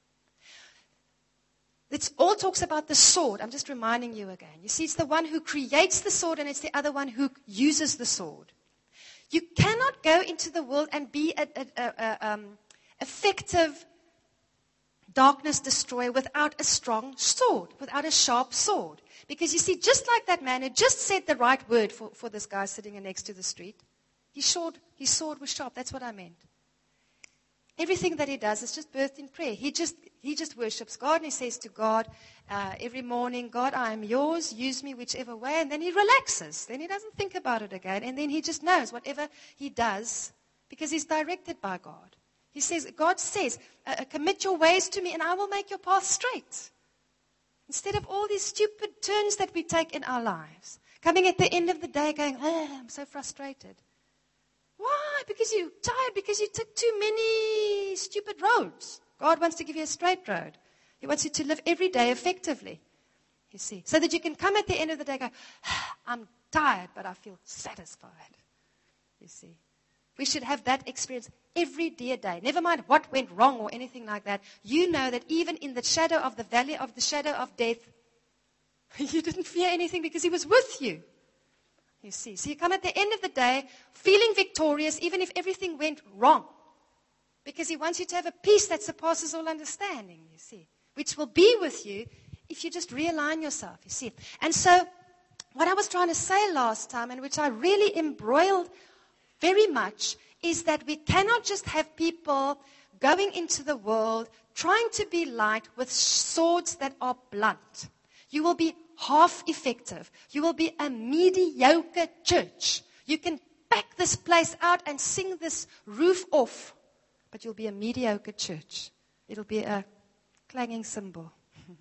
It all talks about the sword. I'm just reminding you again. You see, it's the one who creates the sword, and it's the other one who uses the sword. You cannot go into the world and be an a, a, um, effective darkness destroyer without a strong sword, without a sharp sword. Because you see, just like that man who just said the right word for, for this guy sitting next to the street, his sword, his sword was sharp. That's what I meant. Everything that he does is just birthed in prayer. He just he just worships God, and he says to God uh, every morning, God, I am yours. Use me whichever way. And then he relaxes. Then he doesn't think about it again. And then he just knows whatever he does, because he's directed by God. He says, God says, uh, commit your ways to me, and I will make your path straight. Instead of all these stupid turns that we take in our lives, coming at the end of the day going, oh, I'm so frustrated. Why? Because you're tired, because you took too many stupid roads. God wants to give you a straight road. He wants you to live every day effectively, you see, so that you can come at the end of the day and go, I'm tired, but I feel satisfied, you see. We should have that experience every dear day. Never mind what went wrong or anything like that. You know that even in the shadow of the valley of the shadow of death, you didn't fear anything because he was with you. You see. So you come at the end of the day feeling victorious even if everything went wrong. Because he wants you to have a peace that surpasses all understanding, you see. Which will be with you if you just realign yourself, you see. And so what I was trying to say last time, and which I really embroiled very much, is that we cannot just have people going into the world trying to be light with swords that are blunt. You will be half effective. You will be a mediocre church. You can pack this place out and sing this roof off, but you'll be a mediocre church. It'll be a clanging cymbal. You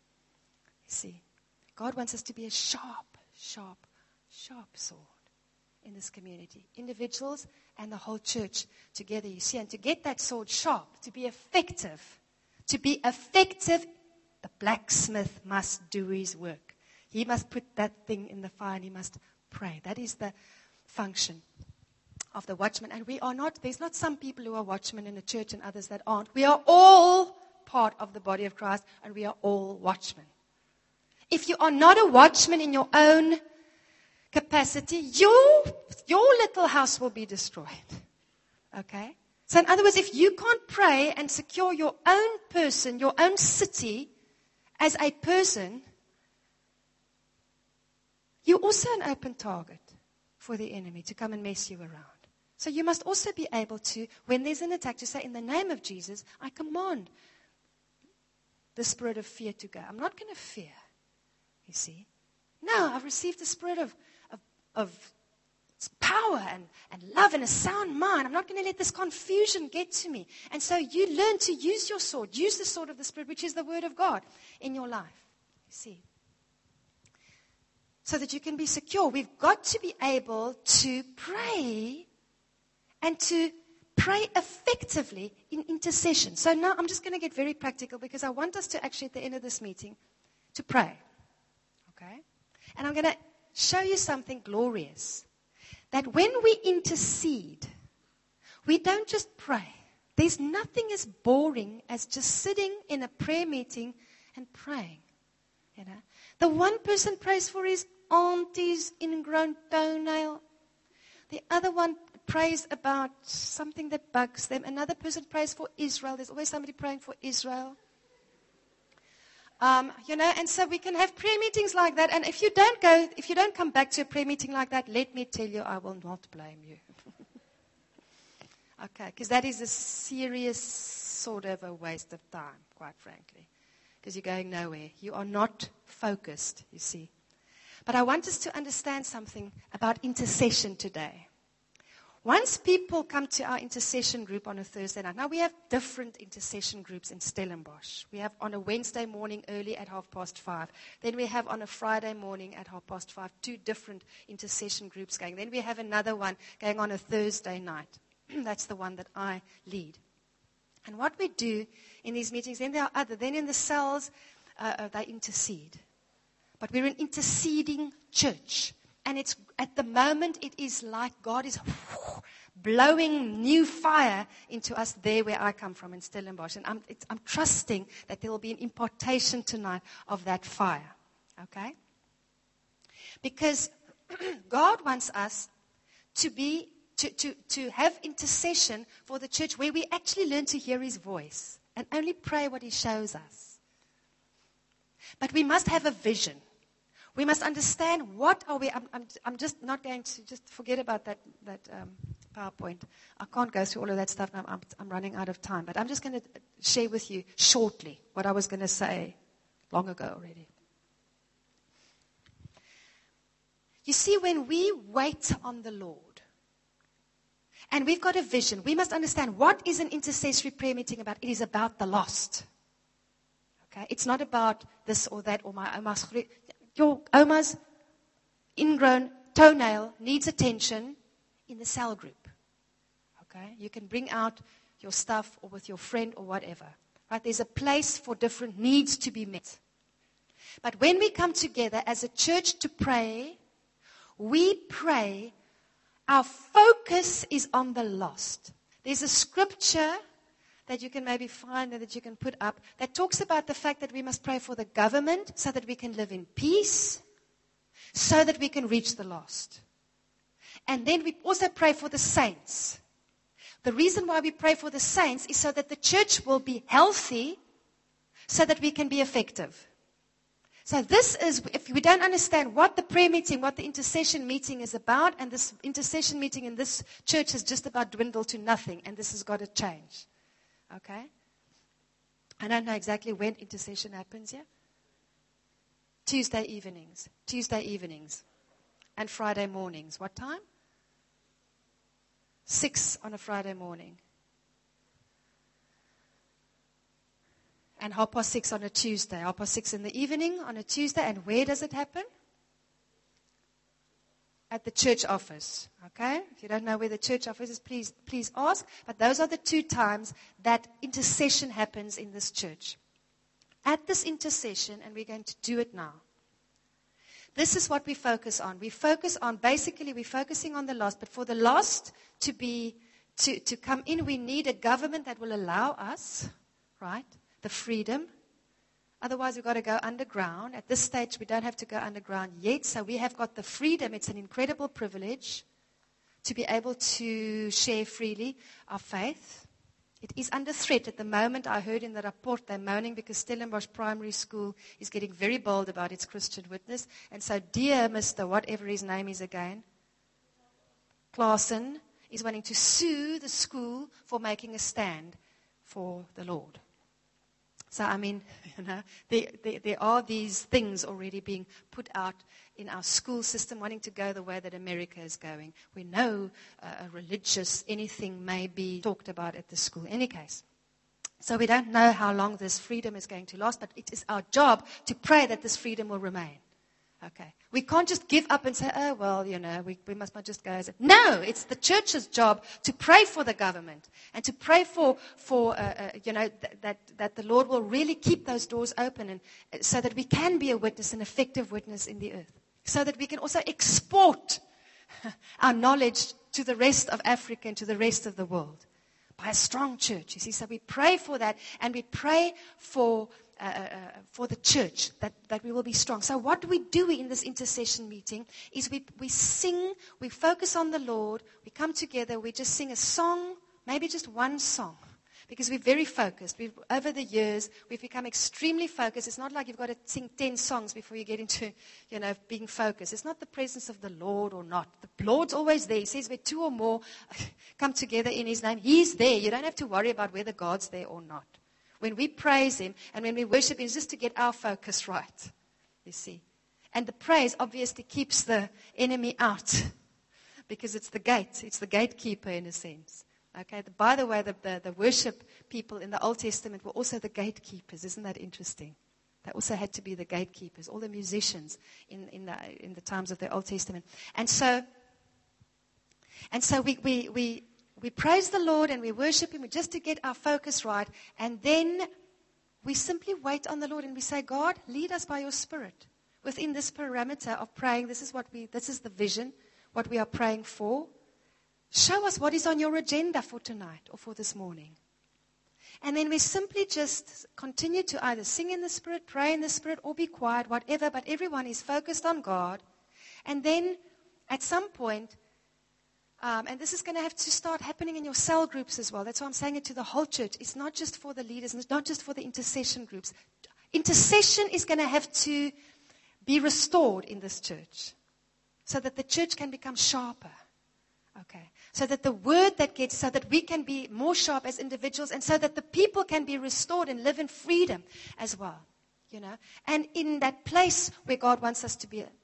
see, God wants us to be a sharp, sharp, sharp sword in this community. Individuals and the whole church together, you see. And to get that sword sharp, to be effective, to be effective, the blacksmith must do his work. He must put that thing in the fire and he must pray. That is the function of the watchman. And we are not, there's not some people who are watchmen in the church and others that aren't. We are all part of the body of Christ, and we are all watchmen. If you are not a watchman in your own capacity, your, your little house will be destroyed. Okay? So in other words, if you can't pray and secure your own person, your own city as a person, you're also an open target for the enemy to come and mess you around. So you must also be able to, when there's an attack, to say, in the name of Jesus, I command the spirit of fear to go. I'm not going to fear, you see. No, I've received the spirit of, of, of power and, and love and a sound mind. I'm not going to let this confusion get to me. And so you learn to use your sword. Use the sword of the Spirit, which is the word of God, in your life, you see. So that you can be secure. We've got to be able to pray and to pray effectively in intercession. So now I'm just going to get very practical, because I want us to actually, at the end of this meeting, to pray. Okay? And I'm going to show you something glorious. That when we intercede, we don't just pray. There's nothing as boring as just sitting in a prayer meeting and praying. You know, the one person prays for his auntie's ingrown toenail. The other one prays about something that bugs them. Another person prays for Israel. There's always somebody praying for Israel. Um, you know, and so we can have prayer meetings like that. And if you don't go, if you don't come back to a prayer meeting like that, let me tell you, I will not blame you. Okay, because that is a serious sort of a waste of time, quite frankly. Because you're going nowhere. You are not focused, you see. But I want us to understand something about intercession today. Once people come to our intercession group on a Thursday night, now we have different intercession groups in Stellenbosch. We have on a Wednesday morning early at half past five. Then we have on a Friday morning at half past five, two different intercession groups going. Then we have another one going on a Thursday night. That's the one that I lead. And what we do in these meetings, then there are other, then in the cells, uh, uh, they intercede. But we're an interceding church. And it's at the moment, it is like God is whoo, blowing new fire into us there where I come from in Stellenbosch. And I'm, it's, I'm trusting that there will be an impartation tonight of that fire. Okay? Because God wants us to be, to, to, to have intercession for the church where we actually learn to hear His voice and only pray what He shows us. But we must have a vision. We must understand what are we, I'm, I'm, I'm just not going to just forget about that, that um, PowerPoint. I can't go through all of that stuff now. I'm, I'm running out of time. But I'm just going to share with you shortly what I was going to say long ago already. You see, when we wait on the Lord, and we've got a vision, we must understand what is an intercessory prayer meeting about. It is about the lost. Okay? It's not about this or that or my Oma's. Your Oma's ingrown toenail needs attention in the cell group. Okay? You can bring out your stuff or with your friend or whatever. Right? There's a place for different needs to be met. But when we come together as a church to pray, we pray, our focus is on the lost. There's a scripture that you can maybe find and that you can put up that talks about the fact that we must pray for the government so that we can live in peace, so that we can reach the lost. And then we also pray for the saints. The reason why we pray for the saints is so that the church will be healthy, so that we can be effective. So this is, if we don't understand what the prayer meeting, what the intercession meeting is about, and this intercession meeting in this church has just about dwindled to nothing, and this has got to change. Okay? I don't know exactly when intercession happens here. Tuesday evenings. Tuesday evenings. And Friday mornings. What time? Six on a Friday morning. And half past six on a Tuesday. Half past six in the evening on a Tuesday. And where does it happen? At the church office. Okay? If you don't know where the church office is, please, please ask. But those are the two times that intercession happens in this church. At this intercession, and we're going to do it now. This is what we focus on. We focus on, basically, we're focusing on the lost. But for the lost to be, to, to come in, we need a government that will allow us, right, the freedom. Otherwise, we've got to go underground. At this stage, we don't have to go underground yet. So we have got the freedom. It's an incredible privilege to be able to share freely our faith. It is under threat at the moment. I heard in the report they're moaning because Stellenbosch Primary School is getting very bold about its Christian witness. And so dear Mister whatever his name is again, Claassen, is wanting to sue the school for making a stand for the Lord. So, I mean, you know, there, there, there are these things already being put out in our school system, wanting to go the way that America is going. We know uh, a religious anything may be talked about at the school. In any case. So we don't know how long this freedom is going to last, but it is our job to pray that this freedom will remain. Okay. We can't just give up and say, oh, well, you know, we, we must not just go as a... No, it's the church's job to pray for the government and to pray for, for uh, uh, you know, th- that, that the Lord will really keep those doors open and uh, so that we can be a witness, an effective witness in the earth. So that we can also export our knowledge to the rest of Africa and to the rest of the world by a strong church, you see. So we pray for that, and we pray for... Uh, uh, for the church, that, that we will be strong. So what do we do in this intercession meeting is we, we sing, we focus on the Lord, we come together, we just sing a song, maybe just one song, because we're very focused. We've, over the years, we've become extremely focused. It's not like you've got to sing ten songs before you get into, you know, being focused. It's not the presence of the Lord or not. The Lord's always there. He says where two or more come together in His name, He's there. You don't have to worry about whether God's there or not. When we praise Him and when we worship Him, it's just to get our focus right, you see. And the praise obviously keeps the enemy out because it's the gate. It's the gatekeeper in a sense. Okay. By the way, the, the, the worship people in the Old Testament were also the gatekeepers. Isn't that interesting? They also had to be the gatekeepers, all the musicians in, in, the, in the times of the Old Testament. And so, and so we... we, we We praise the Lord and we worship Him just to get our focus right. And then we simply wait on the Lord and we say, God, lead us by your Spirit within this parameter of praying. This is what we, this is the vision, what we are praying for. Show us what is on your agenda for tonight or for this morning. And then we simply just continue to either sing in the Spirit, pray in the Spirit, or be quiet, whatever. But everyone is focused on God. And then at some point, Um, and this is going to have to start happening in your cell groups as well. That's why I'm saying it to the whole church. It's not just for the leaders, and it's not just for the intercession groups. Intercession is going to have to be restored in this church so that the church can become sharper. Okay. So that the word that gets, so that we can be more sharp as individuals, and so that the people can be restored and live in freedom as well. You know, and in that place where God wants us to be a,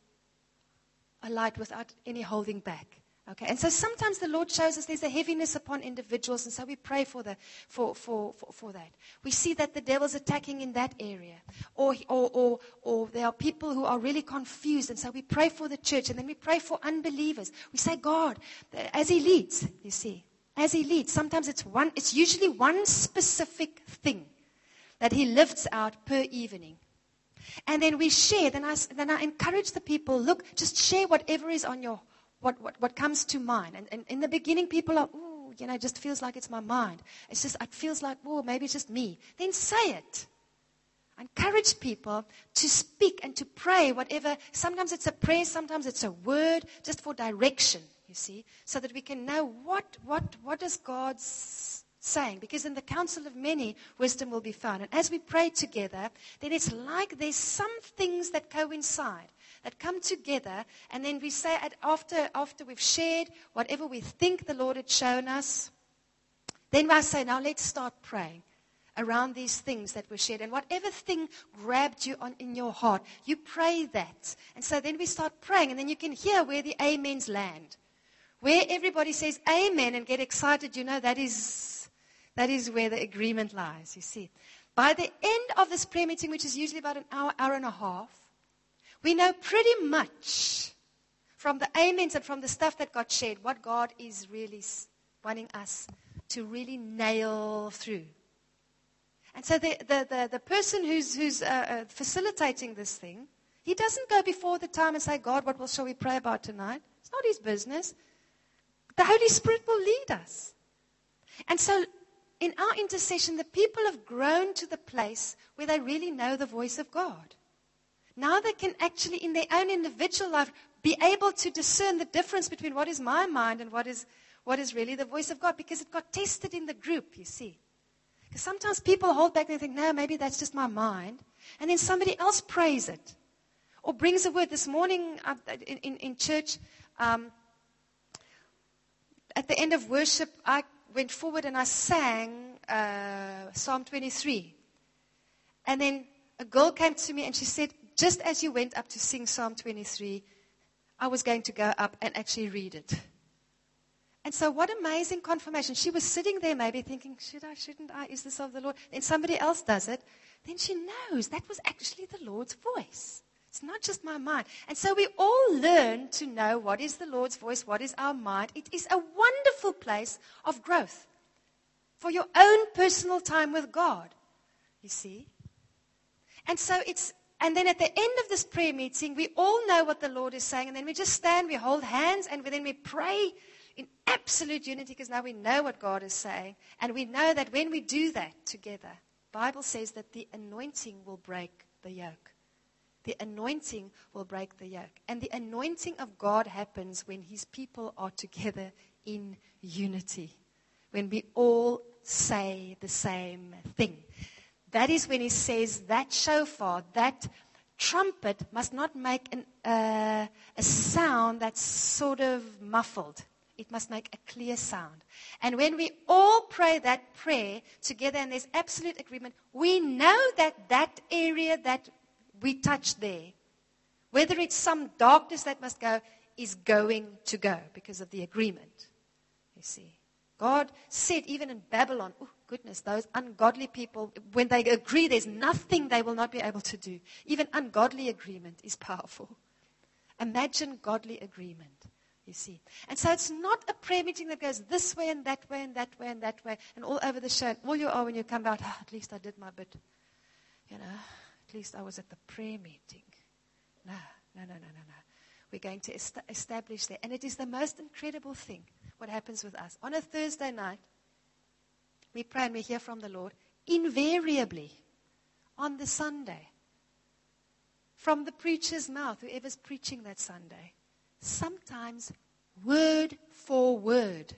a light without any holding back. Okay, and so sometimes the Lord shows us there's a heaviness upon individuals, and so we pray for the for for for, for that. We see that the devil's attacking in that area, or or or or there are people who are really confused, and so we pray for the church, and then we pray for unbelievers. We say, God, as He leads, you see, as He leads. Sometimes it's one. It's usually one specific thing that He lifts out per evening. And then we share, then I, then I encourage the people, look, just share whatever is on your, what, what, what comes to mind. And, and in the beginning, people are, ooh, you know, it just feels like it's my mind. It's just, it feels like, oh, maybe it's just me. Then say it. I encourage people to speak and to pray, whatever. Sometimes it's a prayer, sometimes it's a word, just for direction, you see, so that we can know what, what, what does God's saying, because in the counsel of many, wisdom will be found. And as we pray together, then it's like there's some things that coincide, that come together, and then we say at, after, after we've shared whatever we think the Lord had shown us, then I say, now let's start praying around these things that were shared. And whatever thing grabbed you on in your heart, you pray that. And so then we start praying, and then you can hear where the amens land. Where everybody says amen and get excited, you know, that is... That is where the agreement lies, you see. By the end of this prayer meeting, which is usually about an hour, hour and a half, we know pretty much from the amens and from the stuff that got shared, what God is really wanting us to really nail through. And so the, the, the, the person who's, who's uh, uh, facilitating this thing, he doesn't go before the time and say, God, what will, shall we pray about tonight? It's not his business. The Holy Spirit will lead us. And so, in our intercession, the people have grown to the place where they really know the voice of God. Now they can actually, in their own individual life, be able to discern the difference between what is my mind and what is, what is really the voice of God, because it got tested in the group, you see. Because sometimes people hold back and they think, no, maybe that's just my mind. And then somebody else prays it or brings a word. This morning uh, in, in, in church, um, at the end of worship, I went forward and I sang uh, Psalm twenty-three. And then a girl came to me and she said, just as you went up to sing Psalm twenty-three, I was going to go up and actually read it. And so what amazing confirmation. She was sitting there maybe thinking, should I, shouldn't I? Is this of the Lord? Then somebody else does it. Then she knows that was actually the Lord's voice. It's not just my mind. And so we all learn to know what is the Lord's voice, what is our mind. It is a wonderful place of growth for your own personal time with God, you see. And so it's, and then at the end of this prayer meeting, we all know what the Lord is saying, and then we just stand, we hold hands, and then we pray in absolute unity, because now we know what God is saying. And we know that when we do that together, the Bible says that the anointing will break the yoke. The anointing will break the yoke. And the anointing of God happens when His people are together in unity. When we all say the same thing. That is when He says that shofar, that trumpet must not make an, uh, a sound that's sort of muffled. It must make a clear sound. And when we all pray that prayer together and there's absolute agreement, we know that that area that we touch there, whether it's some darkness that must go, is going to go because of the agreement. You see, God said even in Babylon, oh goodness, those ungodly people, when they agree, there's nothing they will not be able to do. Even ungodly agreement is powerful. Imagine godly agreement, you see. And so it's not a prayer meeting that goes this way and that way and that way and that way and all over the show. And all you are when you come out, oh, at least I did my bit, you know. At least I was at the prayer meeting. No, no, no, no, no, no. We're going to est- establish there. And it is the most incredible thing, what happens with us. On a Thursday night, we pray and we hear from the Lord. Invariably, on the Sunday, from the preacher's mouth, whoever's preaching that Sunday, sometimes word for word,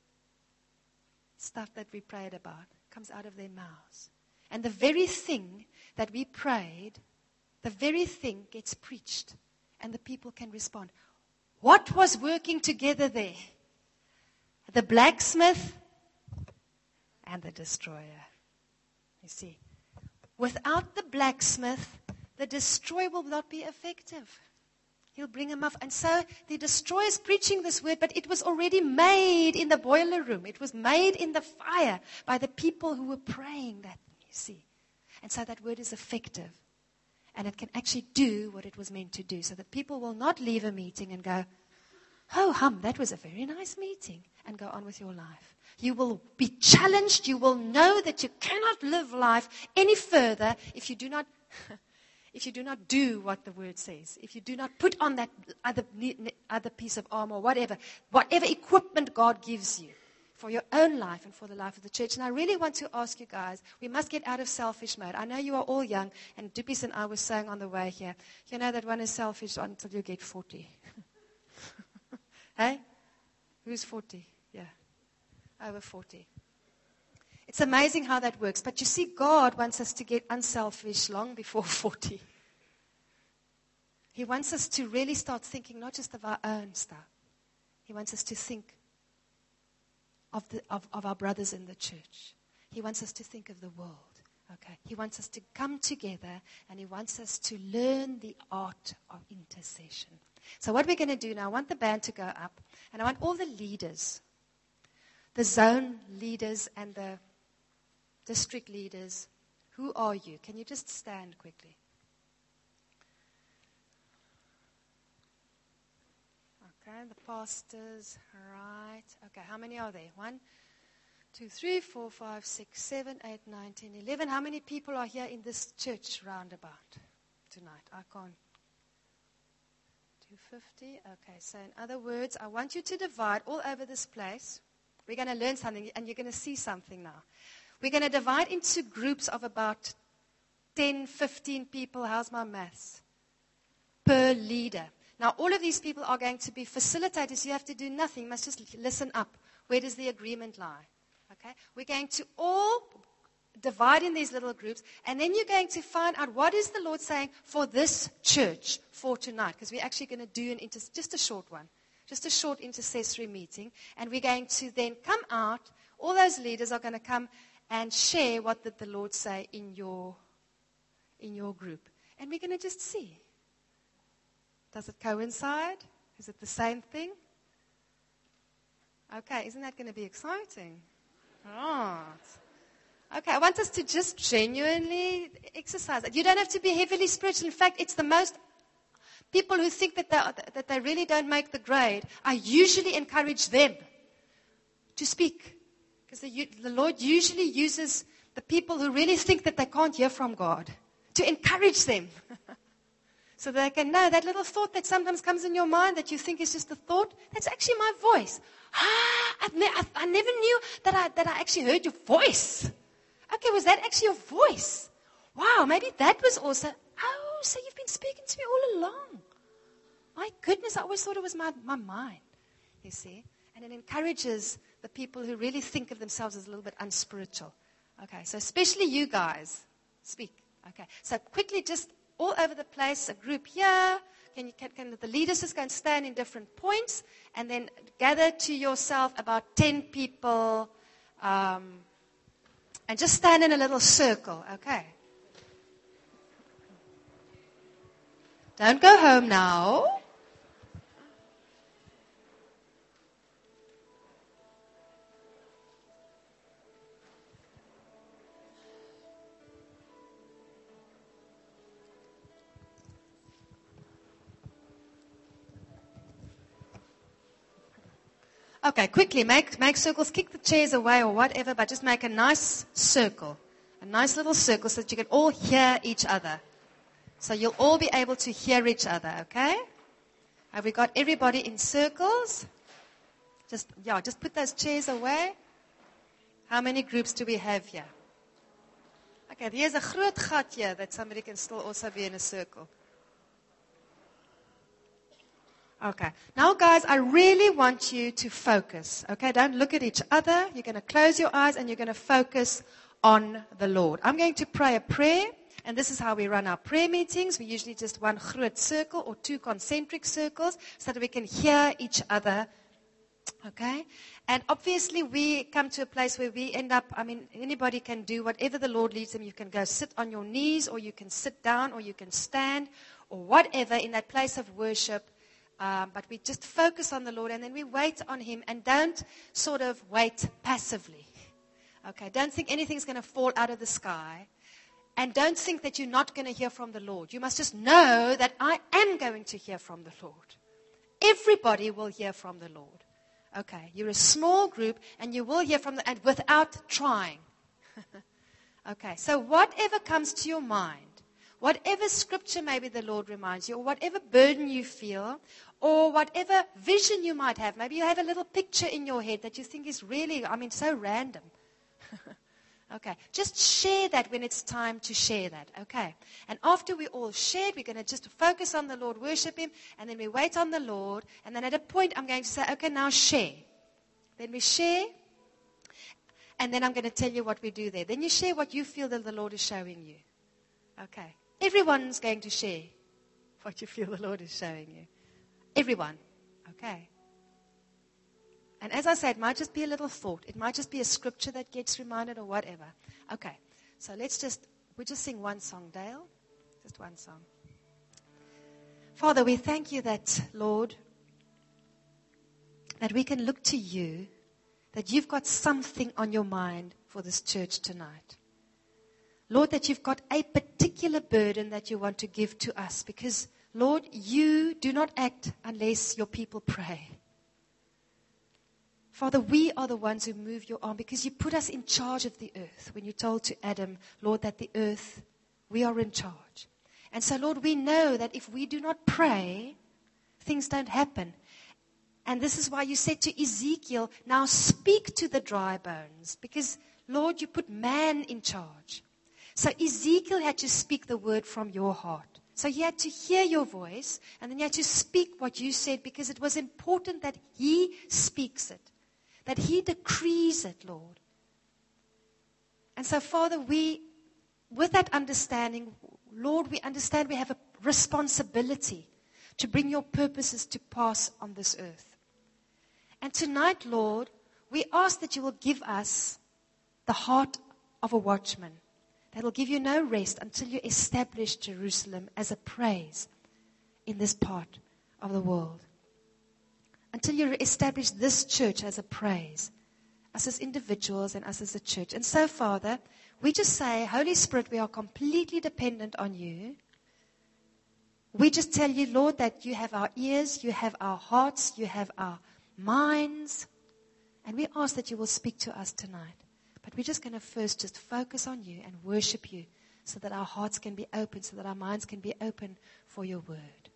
stuff that we prayed about comes out of their mouths. And the very thing that we prayed, the very thing gets preached. And the people can respond. What was working together there? the blacksmith, and the destroyer. You see, without the blacksmith, the destroyer will not be effective. He'll bring him up. And so the destroyer is preaching this word, but it was already made in the boiler room. It was made in the fire by the people who were praying that, you see. And so that word is effective. And it can actually do what it was meant to do. So that people will not leave a meeting and go, oh, hum, that was a very nice meeting, and go on with your life. You will be challenged. You will know that you cannot live life any further if you do not... If you do not do what the word says, if you do not put on that other, other piece of armor, whatever, whatever equipment God gives you for your own life and for the life of the church. And I really want to ask you guys, we must get out of selfish mode. I know you are all young, and Duppies and I were saying on the way here, you know that one is selfish until you get forty. Hey? Who's forty? Yeah. Over forty. It's amazing how that works. But you see, God wants us to get unselfish long before forty. He wants us to really start thinking not just of our own stuff. He wants us to think of, the, of, of our brothers in the church. He wants us to think of the world. Okay? He wants us to come together, and He wants us to learn the art of intercession. So what we're going to do now, I want the band to go up, and I want all the leaders, the zone leaders and the district leaders, who are you? Can you just stand quickly? Okay, the pastors, right. Okay, how many are there? One, two, three, four, five, six, seven, eight, nine, ten, eleven. How many people are here in this church roundabout tonight? I can't. two hundred fifty. Okay, so in other words, I want you to divide all over this place. We're going to learn something, and you're going to see something now. We're going to divide into groups of about ten, fifteen people. How's my maths? Per leader. Now, all of these people are going to be facilitators. You have to do nothing. You must just listen up. Where does the agreement lie? Okay? We're going to all divide in these little groups, and then you're going to find out what is the Lord saying for this church for tonight, because we're actually going to do an inter- just a short one. Just a short intercessory meeting. And we're going to then come out. All those leaders are going to come and share what did the Lord say in your, in your group. And we're going to just see. Does it coincide? Is it the same thing? Okay, isn't that going to be exciting? Right. Okay, I want us to just genuinely exercise it. You don't have to be heavily spiritual. In fact, it's the most... People who think that they, that they really don't make the grade, I usually encourage them to speak. Because the, the Lord usually uses the people who really think that they can't hear from God to encourage them. So they can know that little thought that sometimes comes in your mind that you think is just a thought, that's actually my voice. Ah, I've ne- I, I never knew that I, that I actually heard your voice. Okay, was that actually your voice? Wow, maybe that was also... Oh, so you've been speaking to me all along. My goodness, I always thought it was my, my mind, you see. And it encourages the people who really think of themselves as a little bit unspiritual. Okay, so especially you guys, speak. Okay, so quickly just all over the place, a group here. Can, you, can, can the leaders just go and stand in different points and then gather to yourself about ten people um, and just stand in a little circle, okay? Don't go home now. Okay, quickly, make, make circles, kick the chairs away or whatever, but just make a nice circle. A nice little circle so that you can all hear each other. So you'll all be able to hear each other, okay? Have we got everybody in circles? Just, yeah, just put those chairs away. How many groups do we have here? Okay, there's a groot gat here that somebody can still also be in a circle. Okay. Now, guys, I really want you to focus. Okay, don't look at each other. You're going to close your eyes and you're going to focus on the Lord. I'm going to pray a prayer, and this is how we run our prayer meetings. We usually just one groot circle or two concentric circles so that we can hear each other Okay? And obviously we come to a place where we end up, I mean, anybody can do whatever the Lord leads them. You can go sit on your knees, or you can sit down, or you can stand, or whatever in that place of worship. Um, but we just focus on the Lord, and then we wait on Him, and don't sort of wait passively. Okay? Don't think anything's going to fall out of the sky. And don't think that you're not going to hear from the Lord. You must just know that I am going to hear from the Lord. Everybody will hear from the Lord. Okay, you're a small group, and you will hear from the, and without trying. Okay, so whatever comes to your mind, whatever scripture maybe the Lord reminds you, or whatever burden you feel, or whatever vision you might have, maybe you have a little picture in your head that you think is really, I mean, so random. Okay, just share that when it's time to share that, okay? And after we all shared, we're going to just focus on the Lord, worship Him, and then we wait on the Lord, and then at a point I'm going to say, okay, now share. Then we share, and then I'm going to tell you what we do there. Then you share what you feel that the Lord is showing you, okay? Everyone's going to share what you feel the Lord is showing you. Everyone, okay? And as I said, it might just be a little thought. It might just be a scripture that gets reminded or whatever. Okay, so let's just, we'll just sing one song, Dale. Just one song. Father, we thank you that, Lord, that we can look to you, that you've got something on your mind for this church tonight. Lord, that you've got a particular burden that you want to give to us, because, Lord, you do not act unless your people pray. Father, we are the ones who move your arm, because you put us in charge of the earth when you told to Adam, Lord, that the earth, we are in charge. And so, Lord, we know that if we do not pray, things don't happen. And this is why you said to Ezekiel, now speak to the dry bones, because, Lord, you put man in charge. So Ezekiel had to speak the word from your heart. So he had to hear your voice, and then he had to speak what you said, because it was important that he speaks it. That he decrees it, Lord. And so, Father, we, with that understanding, Lord, we understand we have a responsibility to bring your purposes to pass on this earth. And tonight, Lord, we ask that you will give us the heart of a watchman, that will give you no rest until you establish Jerusalem as a praise in this part of the world. Until you establish this church as a praise, us as individuals and us as a church. And so, Father, we just say, Holy Spirit, we are completely dependent on you. We just tell you, Lord, that you have our ears, you have our hearts, you have our minds. And we ask that you will speak to us tonight. But we're just going to first just focus on you and worship you, so that our hearts can be open, so that our minds can be open for your word.